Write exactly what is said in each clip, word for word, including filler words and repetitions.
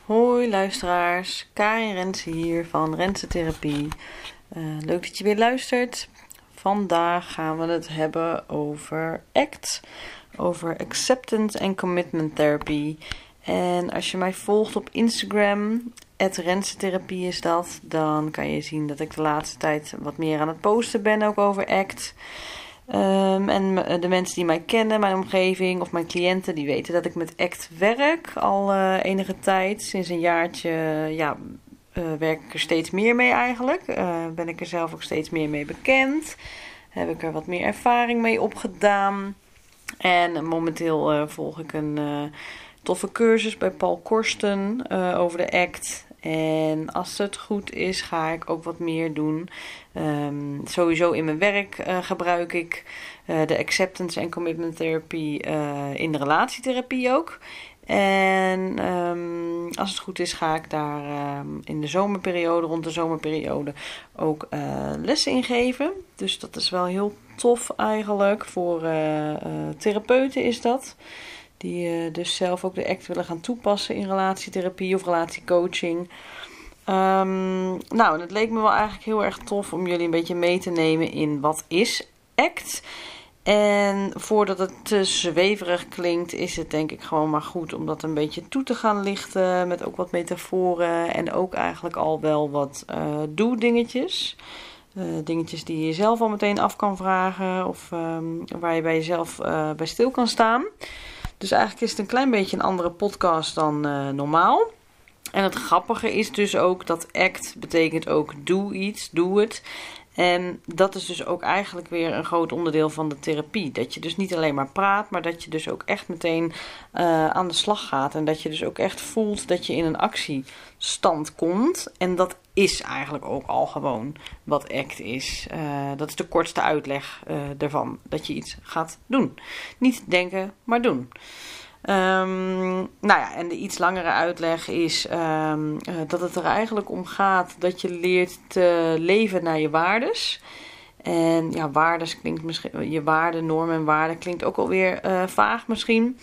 Hoi luisteraars, Karin Rense hier van Rense Therapie. Uh, leuk dat je weer luistert. Vandaag gaan we het hebben over A C T, over Acceptance and Commitment Therapy. En als je mij volgt op Instagram, at Rense Therapie is dat, dan kan je zien dat ik de laatste tijd wat meer aan het posten ben ook over A C T. Um, en de mensen die mij kennen, mijn omgeving of mijn cliënten, die weten dat ik met A C T werk al uh, enige tijd. Sinds een jaartje ja, uh, werk ik er steeds meer mee eigenlijk. Uh, ben ik er zelf ook steeds meer mee bekend. Heb ik er wat meer ervaring mee opgedaan. En momenteel uh, volg ik een uh, toffe cursus bij Paul Korsten uh, over de A C T. En als het goed is, ga ik ook wat meer doen. Um, sowieso in mijn werk uh, gebruik ik uh, de Acceptance and Commitment Therapy uh, in de relatietherapie ook. En um, als het goed is, ga ik daar um, in de zomerperiode, rond de zomerperiode, ook uh, lessen in geven. Dus dat is wel heel tof eigenlijk. Voor uh, uh, therapeuten is dat. Die uh, dus zelf ook de A C T willen gaan toepassen in relatietherapie of relatiecoaching. Um, nou, en het leek me wel eigenlijk heel erg tof om jullie een beetje mee te nemen in wat is A C T. En voordat het te zweverig klinkt, is het denk ik gewoon maar goed om dat een beetje toe te gaan lichten. Met ook wat metaforen en ook eigenlijk al wel wat uh, doe-dingetjes. Uh, dingetjes die je zelf al meteen af kan vragen of um, waar je bij jezelf uh, bij stil kan staan. Dus eigenlijk is het een klein beetje een andere podcast dan uh, normaal. En het grappige is dus ook dat A C T betekent ook doe iets, doe het. En dat is dus ook eigenlijk weer een groot onderdeel van de therapie. Dat je dus niet alleen maar praat, maar dat je dus ook echt meteen uh, aan de slag gaat. En dat je dus ook echt voelt dat je in een actiestand komt. En dat is eigenlijk ook al gewoon wat A C T is. Uh, dat is de kortste uitleg uh, ervan. Dat je iets gaat doen. Niet denken, maar doen. Um, nou ja, en de iets langere uitleg is um, uh, dat het er eigenlijk om gaat dat je leert te leven naar je waardes. En ja, waardes klinkt misschien, je waarde, normen en waarden klinkt ook alweer uh, vaag misschien.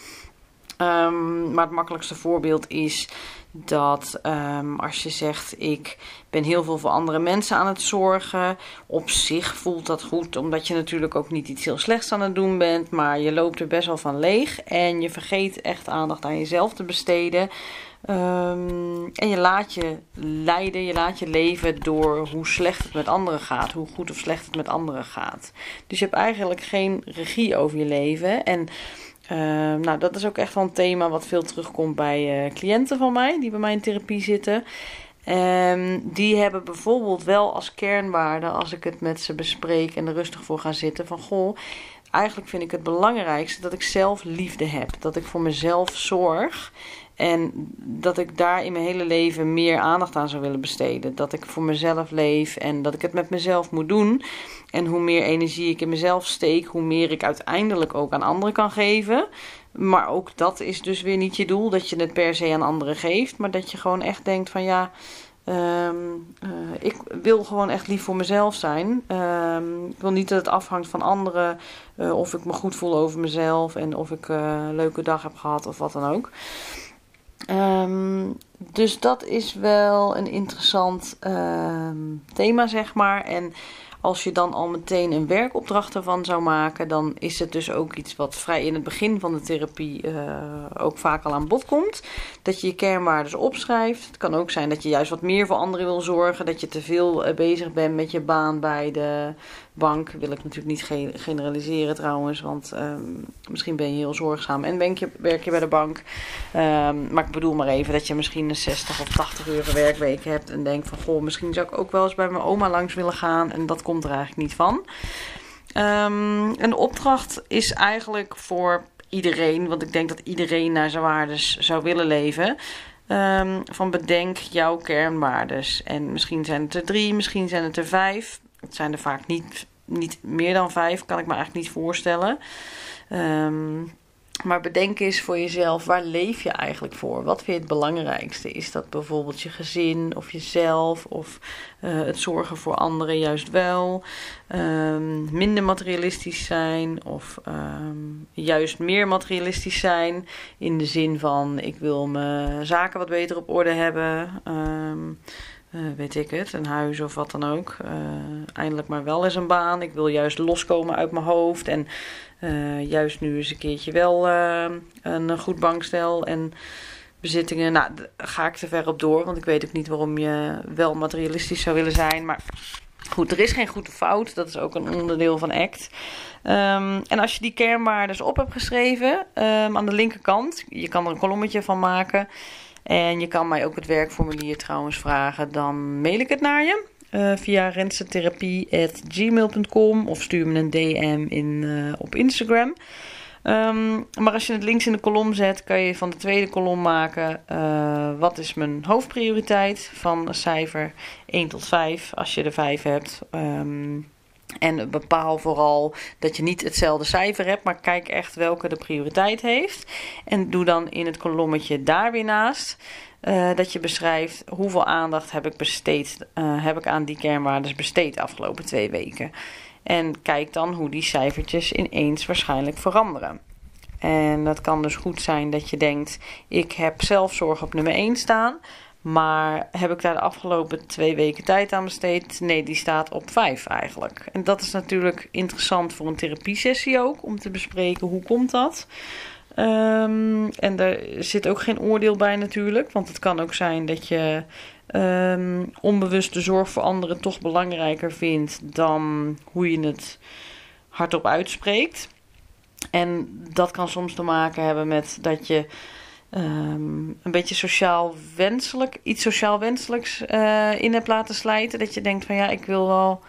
Um, maar het makkelijkste voorbeeld is dat um, als je zegt ik ben heel veel voor andere mensen aan het zorgen. Op zich voelt dat goed, omdat je natuurlijk ook niet iets heel slechts aan het doen bent. Maar je loopt er best wel van leeg en je vergeet echt aandacht aan jezelf te besteden. Um, en je laat je leiden, je laat je leven door hoe slecht het met anderen gaat. Hoe goed of slecht het met anderen gaat. Dus je hebt eigenlijk geen regie over je leven. En Uh, nou, dat is ook echt wel een thema wat veel terugkomt bij uh, cliënten van mij die bij mij in therapie zitten. Um, die hebben bijvoorbeeld wel als kernwaarde, als ik het met ze bespreek en er rustig voor ga zitten, van goh, eigenlijk vind ik het belangrijkste dat ik zelf liefde heb. Dat ik voor mezelf zorg. En dat ik daar in mijn hele leven meer aandacht aan zou willen besteden. Dat ik voor mezelf leef en dat ik het met mezelf moet doen. En hoe meer energie ik in mezelf steek, hoe meer ik uiteindelijk ook aan anderen kan geven. Maar ook dat is dus weer niet je doel, dat je het per se aan anderen geeft. Maar dat je gewoon echt denkt van ja, um, uh, ik wil gewoon echt lief voor mezelf zijn. Um, ik wil niet dat het afhangt van anderen. Uh, of ik me goed voel over mezelf en of ik uh, een leuke dag heb gehad of wat dan ook. Um, dus dat is wel een interessant um, thema, zeg maar. En als je dan al meteen een werkopdracht ervan zou maken, dan is het dus ook iets wat vrij in het begin van de therapie uh, ook vaak al aan bod komt. Dat je je kernwaardes opschrijft. Het kan ook zijn dat je juist wat meer voor anderen wil zorgen. Dat je te veel uh, bezig bent met je baan bij de bank. Wil ik natuurlijk niet ge- generaliseren trouwens, want um, misschien ben je heel zorgzaam en ben je, werk je bij de bank. Um, maar ik bedoel maar even dat je misschien een zestig of tachtig uur werkweek hebt en denkt van goh, misschien zou ik ook wel eens bij mijn oma langs willen gaan en dat komt er eigenlijk niet van. Um, en de opdracht is eigenlijk voor iedereen, want ik denk dat iedereen naar zijn waardes zou willen leven. Um, van bedenk jouw kernwaardes. En misschien zijn het er drie, misschien zijn het er vijf. Het zijn er vaak niet, niet meer dan vijf, kan ik me eigenlijk niet voorstellen. Um, Maar bedenk eens voor jezelf, waar leef je eigenlijk voor? Wat vind je het belangrijkste? Is dat bijvoorbeeld je gezin of jezelf of uh, het zorgen voor anderen juist wel? Um, minder materialistisch zijn of um, juist meer materialistisch zijn? In de zin van, ik wil mijn zaken wat beter op orde hebben. Um, Uh, weet ik het, een huis of wat dan ook. Uh, eindelijk maar wel eens een baan. Ik wil juist loskomen uit mijn hoofd. En uh, juist nu eens een keertje wel uh, een goed bankstel en bezittingen. Nou, daar ga ik te ver op door. Want ik weet ook niet waarom je wel materialistisch zou willen zijn. Maar goed, er is geen goed of fout. Dat is ook een onderdeel van ACT. Um, en als je die kernwaarden op hebt geschreven, um, aan de linkerkant. Je kan er een kolommetje van maken. En je kan mij ook het werkformulier trouwens vragen, dan mail ik het naar je uh, via rensentherapie at gmail dot com of stuur me een D M in, uh, op Instagram. Um, maar als je het links in de kolom zet, kan je van de tweede kolom maken uh, wat is mijn hoofdprioriteit van een cijfer één tot vijf als je er vijf hebt. Um, En bepaal vooral dat je niet hetzelfde cijfer hebt, maar kijk echt welke de prioriteit heeft. En doe dan in het kolommetje daar weer naast uh, dat je beschrijft hoeveel aandacht heb ik, besteed, uh, heb ik aan die kernwaarden besteed de afgelopen twee weken. En kijk dan hoe die cijfertjes ineens waarschijnlijk veranderen. En dat kan dus goed zijn dat je denkt, ik heb zelfzorg op nummer één staan. Maar heb ik daar de afgelopen twee weken tijd aan besteed? Nee, die staat op vijf eigenlijk. En dat is natuurlijk interessant voor een therapiesessie ook, om te bespreken hoe komt dat. Um, en daar zit ook geen oordeel bij natuurlijk, want het kan ook zijn dat je um, onbewust de zorg voor anderen toch belangrijker vindt dan hoe je het hardop uitspreekt. En dat kan soms te maken hebben met dat je Um, een beetje sociaal wenselijk, iets sociaal wenselijks uh, in hebt laten slijten. Dat je denkt van ja, ik wil wel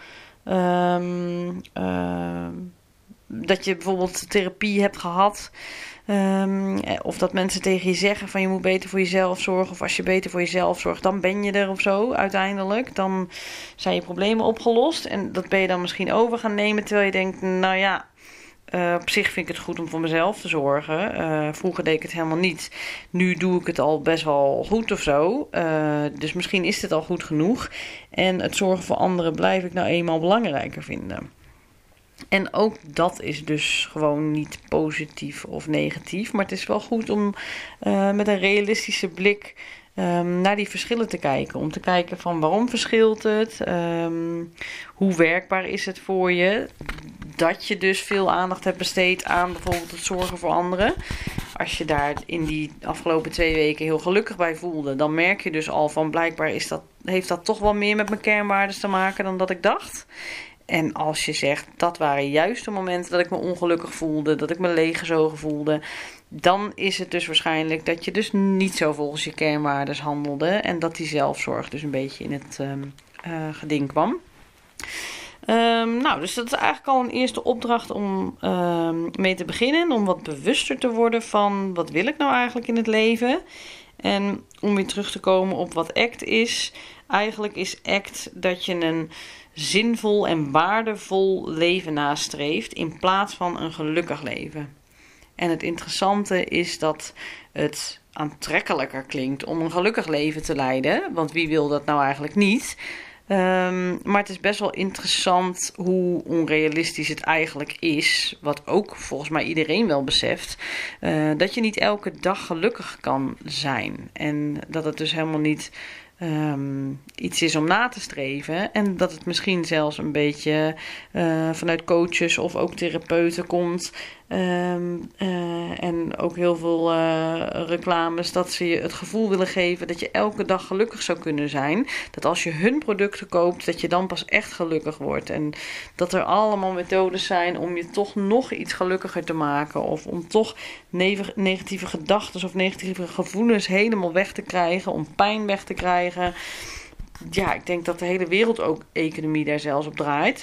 um, uh, dat je bijvoorbeeld therapie hebt gehad. Um, of dat mensen tegen je zeggen van je moet beter voor jezelf zorgen. Of als je beter voor jezelf zorgt, dan ben je er of zo uiteindelijk. Dan zijn je problemen opgelost. En dat ben je dan misschien over gaan nemen terwijl je denkt, nou ja, Uh, op zich vind ik het goed om voor mezelf te zorgen. Uh, vroeger deed ik het helemaal niet. Nu doe ik het al best wel goed of zo. Uh, dus misschien is het al goed genoeg. En het zorgen voor anderen blijf ik nou eenmaal belangrijker vinden. En ook dat is dus gewoon niet positief of negatief. Maar het is wel goed om uh, met een realistische blik Um, naar die verschillen te kijken. Om te kijken van waarom verschilt het? Um, hoe werkbaar is het voor je? Dat je dus veel aandacht hebt besteed aan bijvoorbeeld het zorgen voor anderen. Als je daar in die afgelopen twee weken heel gelukkig bij voelde, dan merk je dus al van blijkbaar is dat, heeft dat toch wel meer met mijn kernwaarden te maken dan dat ik dacht. En als je zegt, dat waren juist de momenten dat ik me ongelukkig voelde, dat ik me leeggezogen voelde, dan is het dus waarschijnlijk dat je dus niet zo volgens je kernwaarden handelde en dat die zelfzorg dus een beetje in het um, uh, geding kwam. Um, nou, dus dat is eigenlijk al een eerste opdracht om um, mee te beginnen, om wat bewuster te worden van wat wil ik nou eigenlijk in het leven. En om weer terug te komen op wat ACT is. Eigenlijk is ACT dat je een zinvol en waardevol leven nastreeft in plaats van een gelukkig leven. En het interessante is dat het aantrekkelijker klinkt om een gelukkig leven te leiden. Want wie wil dat nou eigenlijk niet? Um, maar het is best wel interessant hoe onrealistisch het eigenlijk is. Wat ook volgens mij iedereen wel beseft. Uh, dat je niet elke dag gelukkig kan zijn. En dat het dus helemaal niet Um, iets is om na te streven. En dat het misschien zelfs een beetje uh, vanuit coaches of ook therapeuten komt. Um, uh, en ook heel veel uh, reclames dat ze je het gevoel willen geven dat je elke dag gelukkig zou kunnen zijn. Dat als je hun producten koopt, dat je dan pas echt gelukkig wordt. En dat er allemaal methodes zijn om je toch nog iets gelukkiger te maken. Of om toch ne- negatieve gedachten of negatieve gevoelens helemaal weg te krijgen. Om pijn weg te krijgen. Ja, ik denk dat de hele wereld ook economie daar zelfs op draait.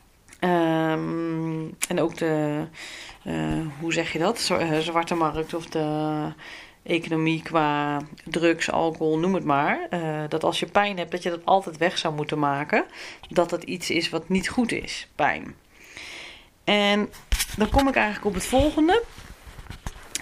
Um, en ook de, uh, hoe zeg je dat, zwarte markt of de economie qua drugs, alcohol, noem het maar. Uh, dat als je pijn hebt, dat je dat altijd weg zou moeten maken. Dat het iets is wat niet goed is, pijn. En dan kom ik eigenlijk op het volgende.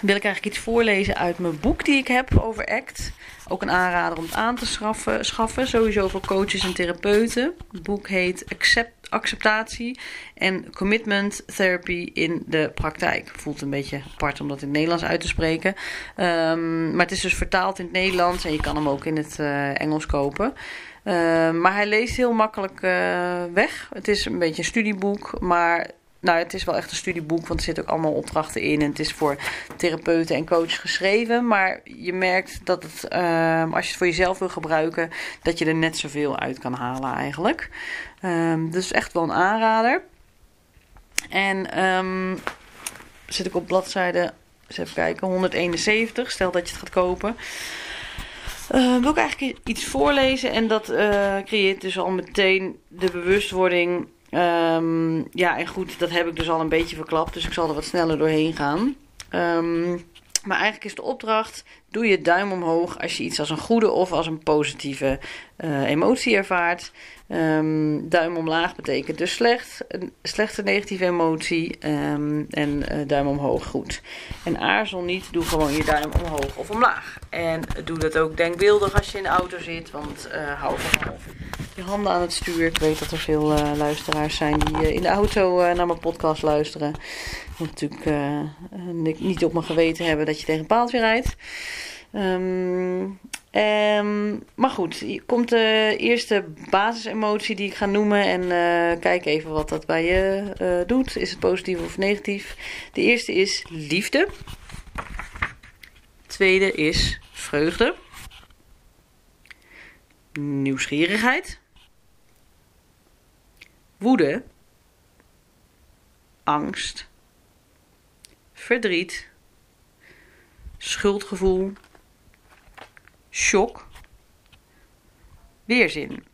wil ik eigenlijk iets voorlezen uit mijn boek die ik heb over ACT. Ook een aanrader om het aan te schaffen, schaffen, sowieso voor coaches en therapeuten. Het boek heet Accept, Acceptatie en Commitment Therapy in de praktijk. Voelt een beetje apart om dat in het Nederlands uit te spreken. Um, maar het is dus vertaald in het Nederlands en je kan hem ook in het uh, Engels kopen. Uh, maar hij leest heel makkelijk uh, weg. Het is een beetje een studieboek, maar nou, het is wel echt een studieboek, want er zitten ook allemaal opdrachten in. En het is voor therapeuten en coaches geschreven. Maar je merkt dat het, uh, als je het voor jezelf wil gebruiken, dat je er net zoveel uit kan halen eigenlijk. Um, dus echt wel een aanrader. En um, zit ik op bladzijde, eens even kijken, honderdeenenzeventig. Stel dat je het gaat kopen. Uh, wil ik eigenlijk iets voorlezen. En dat uh, creëert dus al meteen de bewustwording. Um, ja, en goed, dat heb ik dus al een beetje verklapt. Dus ik zal er wat sneller doorheen gaan. Um, maar eigenlijk is de opdracht: doe je duim omhoog als je iets als een goede of als een positieve uh, emotie ervaart. Um, duim omlaag betekent dus slecht, een slechte negatieve emotie. Um, en uh, duim omhoog goed. En aarzel niet, doe gewoon je duim omhoog of omlaag. En doe dat ook denkbeeldig als je in de auto zit, want uh, hou van je handen aan het stuur. Ik weet dat er veel uh, luisteraars zijn die uh, in de auto uh, naar mijn podcast luisteren. Moet natuurlijk uh, niet op mijn geweten hebben dat je tegen een paaltje rijdt. Um, um, maar goed, hier komt de eerste basisemotie die ik ga noemen. En uh, kijk even wat dat bij je uh, doet. Is het positief of negatief? De eerste is liefde. Tweede is vreugde. Nieuwsgierigheid. Woede. Angst. Verdriet. Schuldgevoel. Shock. Weerzin.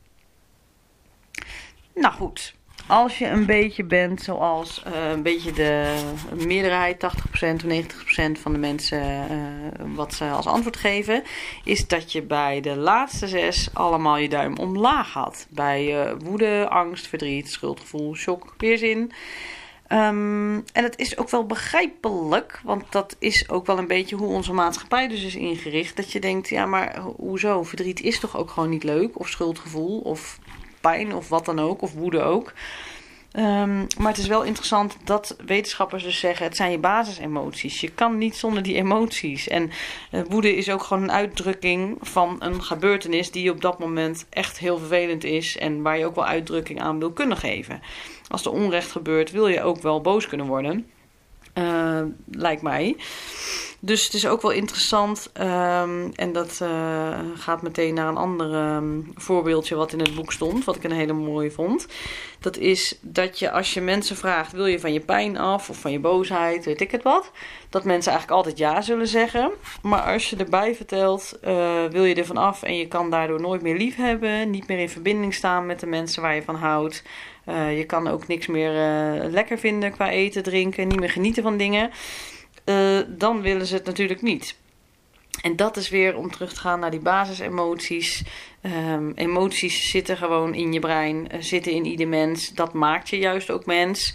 Nou goed, als je een beetje bent zoals uh, een beetje de meerderheid, tachtig procent of negentig procent van de mensen uh, wat ze als antwoord geven, is dat je bij de laatste zes allemaal je duim omlaag had. Bij uh, woede, angst, verdriet, schuldgevoel, shock, weerzin. Um, en het is ook wel begrijpelijk, want dat is ook wel een beetje hoe onze maatschappij dus is ingericht. Dat je denkt, ja maar hoezo, verdriet is toch ook gewoon niet leuk? Of schuldgevoel, of pijn, of wat dan ook, of woede ook. Um, maar het is wel interessant dat wetenschappers dus zeggen, het zijn je basisemoties. Je kan niet zonder die emoties. En uh, woede is ook gewoon een uitdrukking van een gebeurtenis die op dat moment echt heel vervelend is. En waar je ook wel uitdrukking aan wil kunnen geven. Als er onrecht gebeurt, wil je ook wel boos kunnen worden. Uh, lijkt mij. Dus het is ook wel interessant. Um, en dat uh, gaat meteen naar een ander um, voorbeeldje wat in het boek stond. Wat ik een hele mooie vond. Dat is dat je als je mensen vraagt, wil je van je pijn af of van je boosheid, weet ik het wat. Dat mensen eigenlijk altijd ja zullen zeggen. Maar als je erbij vertelt, uh, wil je er van af en je kan daardoor nooit meer lief hebben. Niet meer in verbinding staan met de mensen waar je van houdt. Uh, je kan ook niks meer uh, lekker vinden qua eten, drinken, niet meer genieten van dingen. Uh, dan willen ze het natuurlijk niet. En dat is weer om terug te gaan naar die basisemoties. Um, emoties zitten gewoon in je brein, uh, zitten in ieder mens. Dat maakt je juist ook mens.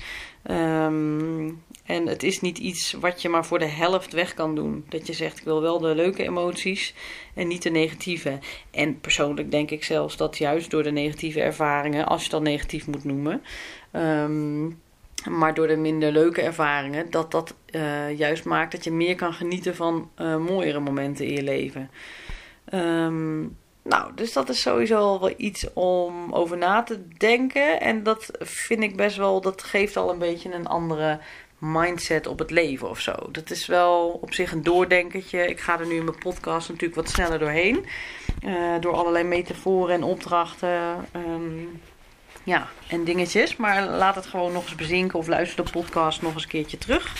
Um, en het is niet iets wat je maar voor de helft weg kan doen. Dat je zegt, ik wil wel de leuke emoties en niet de negatieve. En persoonlijk denk ik zelfs dat juist door de negatieve ervaringen, als je het dan negatief moet noemen, um, maar door de minder leuke ervaringen, dat dat uh, juist maakt dat je meer kan genieten van uh, mooiere momenten in je leven. Um, nou, dus dat is sowieso wel iets om over na te denken. En dat vind ik best wel, dat geeft al een beetje een andere mindset op het leven of zo. Dat is wel op zich een doordenkertje. Ik ga er nu in mijn podcast natuurlijk wat sneller doorheen. Uh, door allerlei metaforen en opdrachten. Um, Ja, en dingetjes. Maar laat het gewoon nog eens bezinken of luister de podcast nog eens een keertje terug.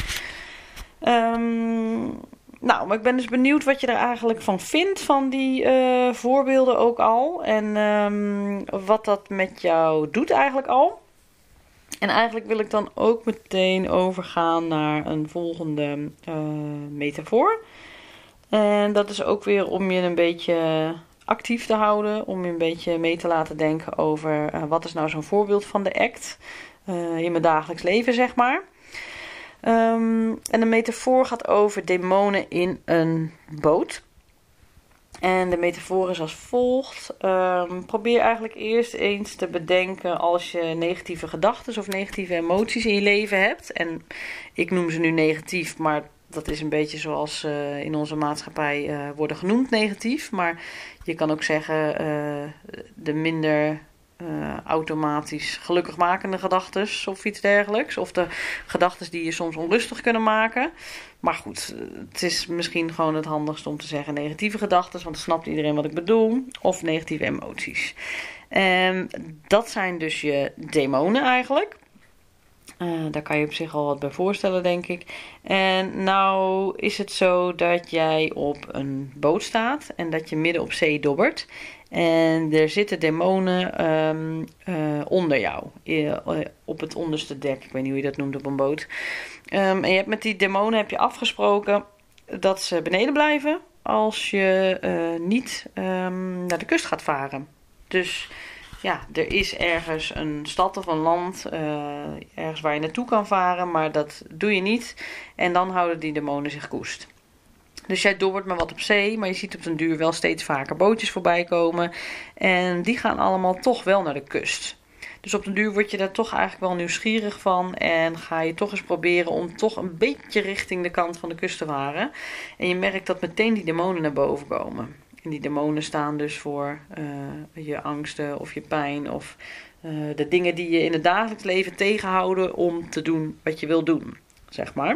Um, nou, maar ik ben dus benieuwd wat je er eigenlijk van vindt, van die uh, voorbeelden ook al. En um, wat dat met jou doet eigenlijk al. En eigenlijk wil ik dan ook meteen overgaan naar een volgende uh, metafoor. En dat is ook weer om je een beetje actief te houden, om je een beetje mee te laten denken over uh, wat is nou zo'n voorbeeld van de ACT uh, in mijn dagelijks leven, zeg maar. Um, en de metafoor gaat over demonen in een boot. En de metafoor is als volgt. Um, probeer eigenlijk eerst eens te bedenken als je negatieve gedachten of negatieve emoties in je leven hebt. En ik noem ze nu negatief, maar dat is een beetje zoals uh, in onze maatschappij uh, worden genoemd negatief. Maar je kan ook zeggen uh, de minder uh, automatisch gelukkigmakende gedachten of iets dergelijks. Of de gedachten die je soms onrustig kunnen maken. Maar goed, het is misschien gewoon het handigst om te zeggen negatieve gedachten, want dan snapt iedereen wat ik bedoel. Of negatieve emoties. En dat zijn dus je demonen eigenlijk. Uh, daar kan je op zich al wat bij voorstellen, denk ik. En nou is het zo dat jij op een boot staat en dat je midden op zee dobbert. En er zitten demonen um, uh, onder jou, uh, op het onderste dek. Ik weet niet hoe je dat noemt op een boot. Um, en je hebt met die demonen heb je afgesproken dat ze beneden blijven als je uh, niet um, naar de kust gaat varen. Dus ja, er is ergens een stad of een land, uh, ergens waar je naartoe kan varen, maar dat doe je niet. En dan houden die demonen zich koest. Dus jij dobbert maar wat op zee, maar je ziet op den duur wel steeds vaker bootjes voorbij komen. En die gaan allemaal toch wel naar de kust. Dus op den duur word je daar toch eigenlijk wel nieuwsgierig van. En ga je toch eens proberen om toch een beetje richting de kant van de kust te varen. En je merkt dat meteen die demonen naar boven komen. En die demonen staan dus voor uh, je angsten of je pijn of uh, de dingen die je in het dagelijks leven tegenhouden om te doen wat je wil doen, zeg maar.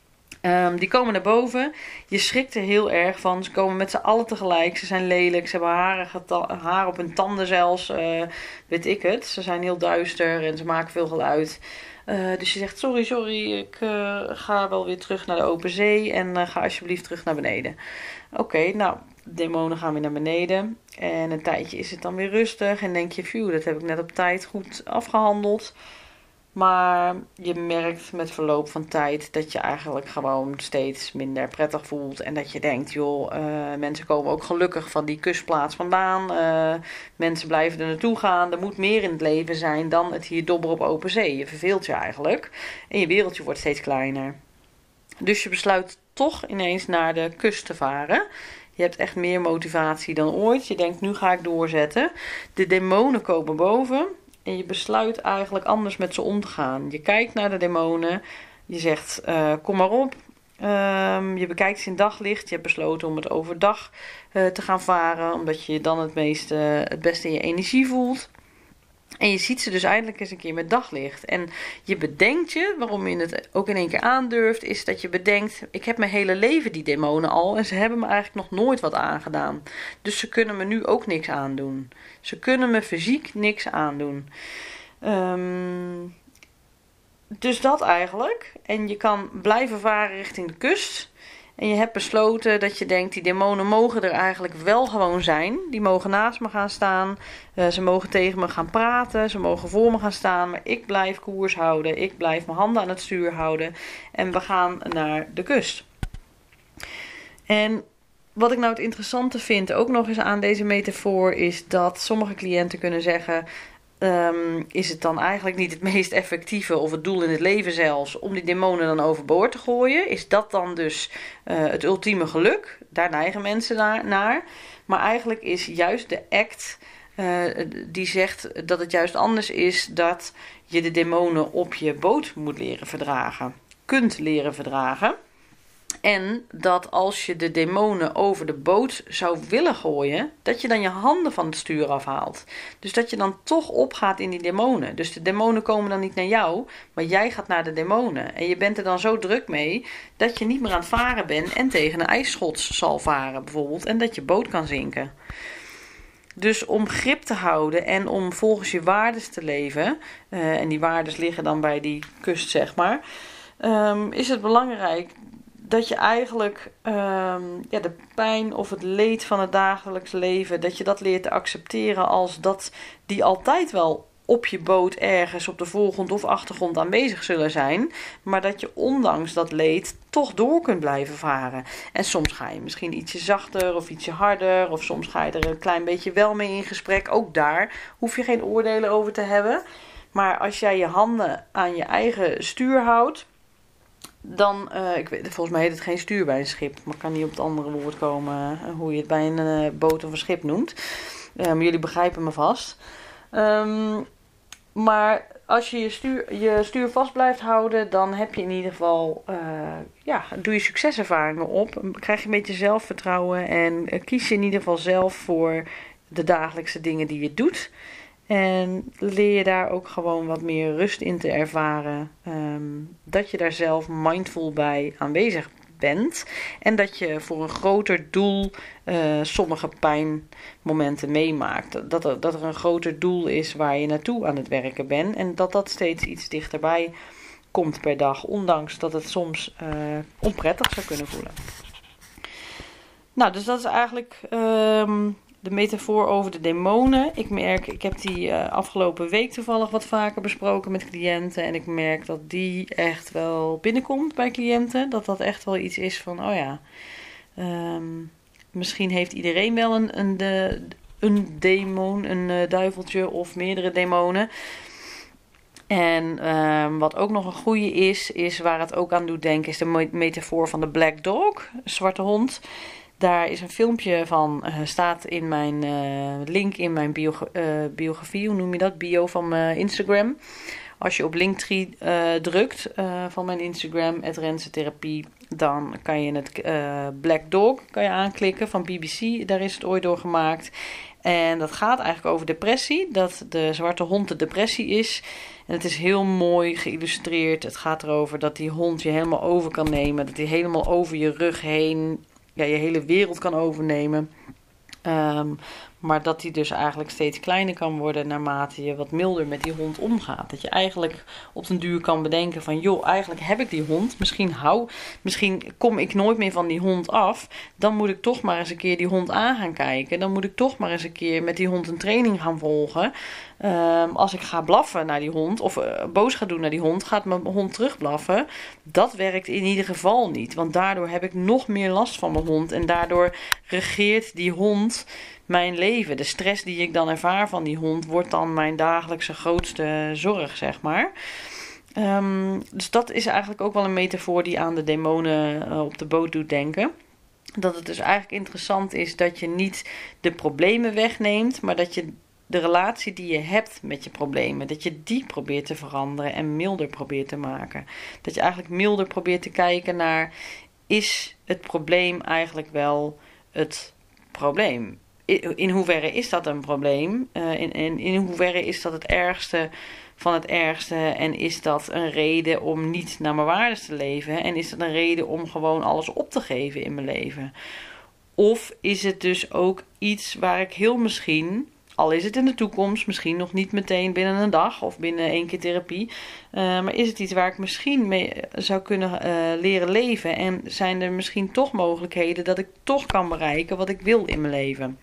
Um, die komen naar boven. Je schrikt er heel erg van. Ze komen met z'n allen tegelijk. Ze zijn lelijk. Ze hebben haren geta- haar op hun tanden zelfs. Uh, weet ik het. Ze zijn heel duister en ze maken veel geluid. Uh, dus je zegt sorry, sorry. Ik uh, ga wel weer terug naar de open zee. En uh, ga alsjeblieft terug naar beneden. Oké, okay, nou. De demonen gaan weer naar beneden. En een tijdje is het dan weer rustig. En denk je, phew, dat heb ik net op tijd goed afgehandeld. Maar je merkt met verloop van tijd dat je eigenlijk gewoon steeds minder prettig voelt. En dat je denkt, joh, uh, mensen komen ook gelukkig van die kustplaats vandaan. Uh, mensen blijven er naartoe gaan. Er moet meer in het leven zijn dan het hier dobberen op open zee. Je verveelt je eigenlijk. En je wereldje wordt steeds kleiner. Dus je besluit toch ineens naar de kust te varen. Je hebt echt meer motivatie dan ooit. Je denkt, nu ga ik doorzetten. De demonen komen boven. En je besluit eigenlijk anders met ze om te gaan. Je kijkt naar de demonen. Je zegt, uh, kom maar op. Um, je bekijkt ze in daglicht. Je hebt besloten om het overdag uh, te gaan varen. Omdat je dan het, meest, uh, het beste in je energie voelt. En je ziet ze dus eindelijk eens een keer met daglicht. En je bedenkt je, waarom je het ook in één keer aandurft, is dat je bedenkt, ik heb mijn hele leven die demonen al en ze hebben me eigenlijk nog nooit wat aangedaan. Dus ze kunnen me nu ook niks aandoen. Ze kunnen me fysiek niks aandoen. Um, dus dat eigenlijk. En je kan blijven varen richting de kust. En je hebt besloten dat je denkt, die demonen mogen er eigenlijk wel gewoon zijn. Die mogen naast me gaan staan. Uh, ze mogen tegen me gaan praten. Ze mogen voor me gaan staan. Maar ik blijf koers houden. Ik blijf mijn handen aan het stuur houden. En we gaan naar de kust. En wat ik nou het interessante vind, ook nog eens aan deze metafoor, is dat sommige cliënten kunnen zeggen, Um, is het dan eigenlijk niet het meest effectieve of het doel in het leven zelfs om die demonen dan overboord te gooien? Is dat dan dus uh, het ultieme geluk? Daar neigen mensen naar, naar. Maar eigenlijk is juist de act uh, die zegt dat het juist anders is, dat je de demonen op je boot moet leren verdragen. Kunt leren verdragen. En dat als je de demonen over de boot zou willen gooien, dat je dan je handen van het stuur afhaalt. Dus dat je dan toch opgaat in die demonen. Dus de demonen komen dan niet naar jou, maar jij gaat naar de demonen. En je bent er dan zo druk mee dat je niet meer aan het varen bent en tegen een ijsschots zal varen bijvoorbeeld. En dat je boot kan zinken. Dus om grip te houden en om volgens je waardes te leven, uh, en die waardes liggen dan bij die kust zeg maar, um, is het belangrijk dat je eigenlijk um, ja, de pijn of het leed van het dagelijks leven, dat je dat leert te accepteren als dat die altijd wel op je boot ergens op de voorgrond of achtergrond aanwezig zullen zijn. Maar dat je ondanks dat leed toch door kunt blijven varen. En soms ga je misschien ietsje zachter of ietsje harder. Of soms ga je er een klein beetje wel mee in gesprek. Ook daar hoef je geen oordelen over te hebben. Maar als jij je handen aan je eigen stuur houdt, dan, uh, ik weet, volgens mij heet het geen stuur bij een schip. Maar ik kan niet op het andere woord komen uh, hoe je het bij een uh, boot of een schip noemt. Uh, maar jullie begrijpen me vast. Um, maar als je je stuur, je stuur vast blijft houden, dan heb je in ieder geval, uh, ja, doe je succeservaringen op. Krijg je een beetje zelfvertrouwen en uh, kies je in ieder geval zelf voor de dagelijkse dingen die je doet. En leer je daar ook gewoon wat meer rust in te ervaren. Um, dat je daar zelf mindful bij aanwezig bent. En dat je voor een groter doel uh, sommige pijnmomenten meemaakt. Dat er, dat er een groter doel is waar je naartoe aan het werken bent. En dat dat steeds iets dichterbij komt per dag. Ondanks dat het soms uh, onprettig zou kunnen voelen. Nou, dus dat is eigenlijk Um, de metafoor over de demonen. Ik merk, ik heb die uh, afgelopen week toevallig wat vaker besproken met cliënten. En ik merk dat die echt wel binnenkomt bij cliënten. Dat dat echt wel iets is van, oh ja, um, misschien heeft iedereen wel een, een, de, een demon, een uh, duiveltje of meerdere demonen. En um, wat ook nog een goede is, is waar het ook aan doet denken, is de metafoor van de black dog, een zwarte hond. Daar is een filmpje van, uh, staat in mijn uh, link in mijn bio, uh, biografie, hoe noem je dat? Bio van mijn Instagram. Als je op Linktree uh, drukt uh, van mijn Instagram, at Rensetherapie, dan kan je het uh, Black Dog kan je aanklikken van B B C. Daar is het ooit door gemaakt. En dat gaat eigenlijk over depressie, dat de zwarte hond de depressie is. En het is heel mooi geïllustreerd. Het gaat erover dat die hond je helemaal over kan nemen, dat hij helemaal over je rug heen, ja, je hele wereld kan overnemen. Um, maar dat die dus eigenlijk steeds kleiner kan worden naarmate je wat milder met die hond omgaat. Dat je eigenlijk op den duur kan bedenken van, joh, eigenlijk heb ik die hond. Misschien hou, misschien kom ik nooit meer van die hond af. Dan moet ik toch maar eens een keer die hond aan gaan kijken. Dan moet ik toch maar eens een keer met die hond een training gaan volgen. Um, als ik ga blaffen naar die hond of uh, boos ga doen naar die hond, gaat mijn hond terugblaffen. Dat werkt in ieder geval niet. Want daardoor heb ik nog meer last van mijn hond. En daardoor regeert die hond mijn leven. De stress die ik dan ervaar van die hond wordt dan mijn dagelijkse grootste zorg, zeg maar. Um, dus dat is eigenlijk ook wel een metafoor die aan de demonen uh, op de boot doet denken. Dat het dus eigenlijk interessant is dat je niet de problemen wegneemt, maar dat je de relatie die je hebt met je problemen, dat je die probeert te veranderen en milder probeert te maken. Dat je eigenlijk milder probeert te kijken naar, is het probleem eigenlijk wel het probleem? In hoeverre is dat een probleem? Uh, in, in, in hoeverre is dat het ergste van het ergste? En is dat een reden om niet naar mijn waardes te leven? En is dat een reden om gewoon alles op te geven in mijn leven? Of is het dus ook iets waar ik heel misschien, al is het in de toekomst, misschien nog niet meteen binnen een dag of binnen één keer therapie, uh, maar is het iets waar ik misschien mee zou kunnen uh, leren leven? En zijn er misschien toch mogelijkheden dat ik toch kan bereiken wat ik wil in mijn leven?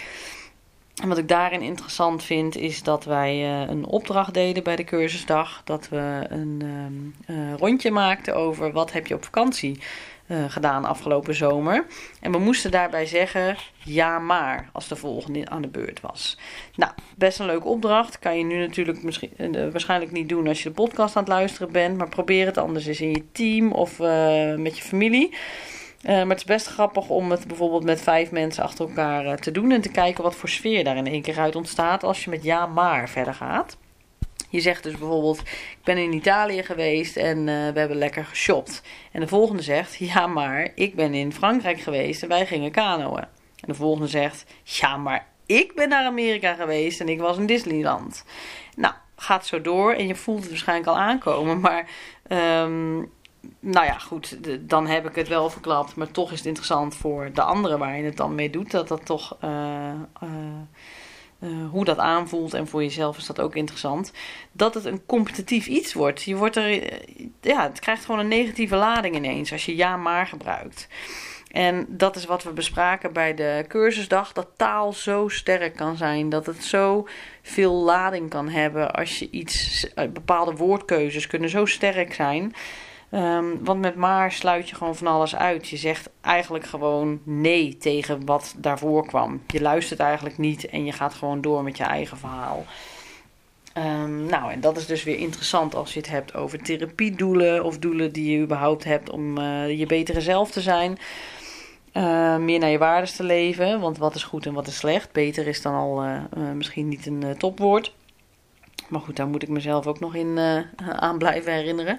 En wat ik daarin interessant vind, is dat wij uh, een opdracht deden bij de cursusdag. Dat we een um, uh, rondje maakten over wat heb je op vakantie uh, gedaan afgelopen zomer. En we moesten daarbij zeggen, ja maar, als de volgende aan de beurt was. Nou, best een leuke opdracht. Kan je nu natuurlijk misschien, uh, waarschijnlijk niet doen als je de podcast aan het luisteren bent. Maar probeer het anders eens in je team of uh, met je familie. Uh, maar het is best grappig om het bijvoorbeeld met vijf mensen achter elkaar uh, te doen en te kijken wat voor sfeer daar in één keer uit ontstaat als je met ja maar verder gaat. Je zegt dus bijvoorbeeld, ik ben in Italië geweest en uh, we hebben lekker geshopt. En de volgende zegt, ja maar ik ben in Frankrijk geweest en wij gingen kanoën. En de volgende zegt, ja maar ik ben naar Amerika geweest en ik was in Disneyland. Nou, gaat zo door en je voelt het waarschijnlijk al aankomen, maar Um, nou ja, goed, dan heb ik het wel verklapt. Maar toch is het interessant voor de anderen waar je het dan mee doet. Dat dat toch, uh, uh, uh, hoe dat aanvoelt. En voor jezelf is dat ook interessant. Dat het een competitief iets wordt. Je wordt er, ja, het krijgt gewoon een negatieve lading ineens als je ja maar gebruikt. En dat is wat we bespraken bij de cursusdag. Dat taal zo sterk kan zijn. Dat het zo veel lading kan hebben als je iets, bepaalde woordkeuzes kunnen zo sterk zijn. Um, want met maar sluit je gewoon van alles uit. Je zegt eigenlijk gewoon nee tegen wat daarvoor kwam. Je luistert eigenlijk niet en je gaat gewoon door met je eigen verhaal. Um, nou, en dat is dus weer interessant als je het hebt over therapiedoelen of doelen die je überhaupt hebt om uh, je betere zelf te zijn. Uh, meer naar je waardes te leven, want wat is goed en wat is slecht. Beter is dan al uh, uh, misschien niet een uh, topwoord. Maar goed, daar moet ik mezelf ook nog in uh, aan blijven herinneren.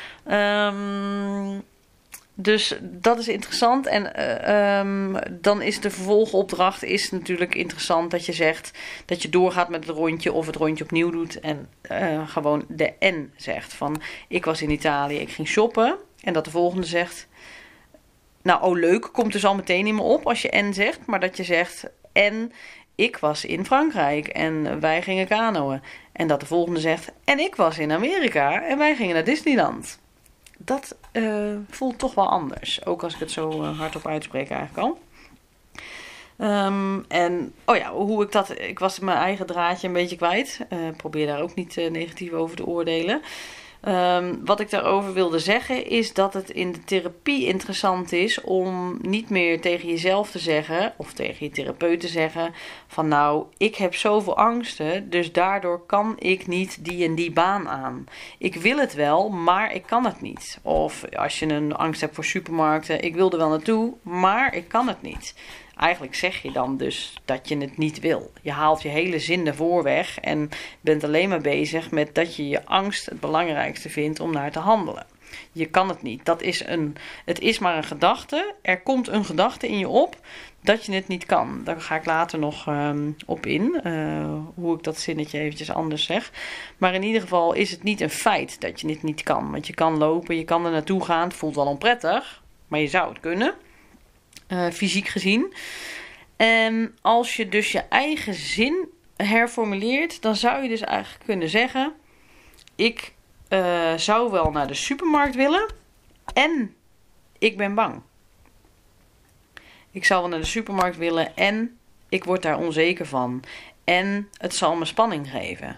Um, dus dat is interessant. En uh, um, dan is de vervolgopdracht is natuurlijk interessant dat je zegt dat je doorgaat met het rondje of het rondje opnieuw doet. En uh, gewoon de en zegt van ik was in Italië, ik ging shoppen. En dat de volgende zegt, nou oh leuk, komt dus al meteen in me op als je en zegt. Maar dat je zegt en ik was in Frankrijk en wij gingen kanoën. En dat de volgende zegt en ik was in Amerika en wij gingen naar Disneyland. Dat uh, voelt toch wel anders. Ook als ik het zo uh, hardop uitspreek eigenlijk al. Um, en oh ja, hoe ik dat... Ik was mijn eigen draadje een beetje kwijt. Uh, probeer daar ook niet uh, negatief over te oordelen. Um, wat ik daarover wilde zeggen is dat het in de therapie interessant is om niet meer tegen jezelf te zeggen of tegen je therapeut te zeggen van nou, ik heb zoveel angsten, dus daardoor kan ik niet die en die baan aan. Ik wil het wel, maar ik kan het niet. Of als je een angst hebt voor supermarkten, ik wil er wel naartoe, maar ik kan het niet. Eigenlijk zeg je dan dus dat je het niet wil. Je haalt je hele zin ervoor weg en bent alleen maar bezig met dat je je angst het belangrijkste vindt om naar te handelen. Je kan het niet. Dat is een, het is maar een gedachte. Er komt een gedachte in je op dat je het niet kan. Daar ga ik later nog um, op in. Uh, hoe ik dat zinnetje eventjes anders zeg. Maar in ieder geval is het niet een feit dat je het niet kan. Want je kan lopen, je kan er naartoe gaan. Het voelt wel onprettig, maar je zou het kunnen. Uh, fysiek gezien. En als je dus je eigen zin herformuleert, dan zou je dus eigenlijk kunnen zeggen, ik uh, zou wel naar de supermarkt willen en ik ben bang. Ik zou wel naar de supermarkt willen en ik word daar onzeker van. En het zal me spanning geven.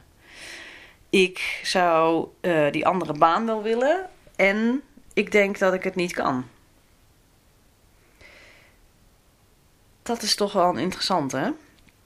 Ik zou uh, die andere baan wel willen en ik denk dat ik het niet kan. Dat is toch wel een interessante, hè?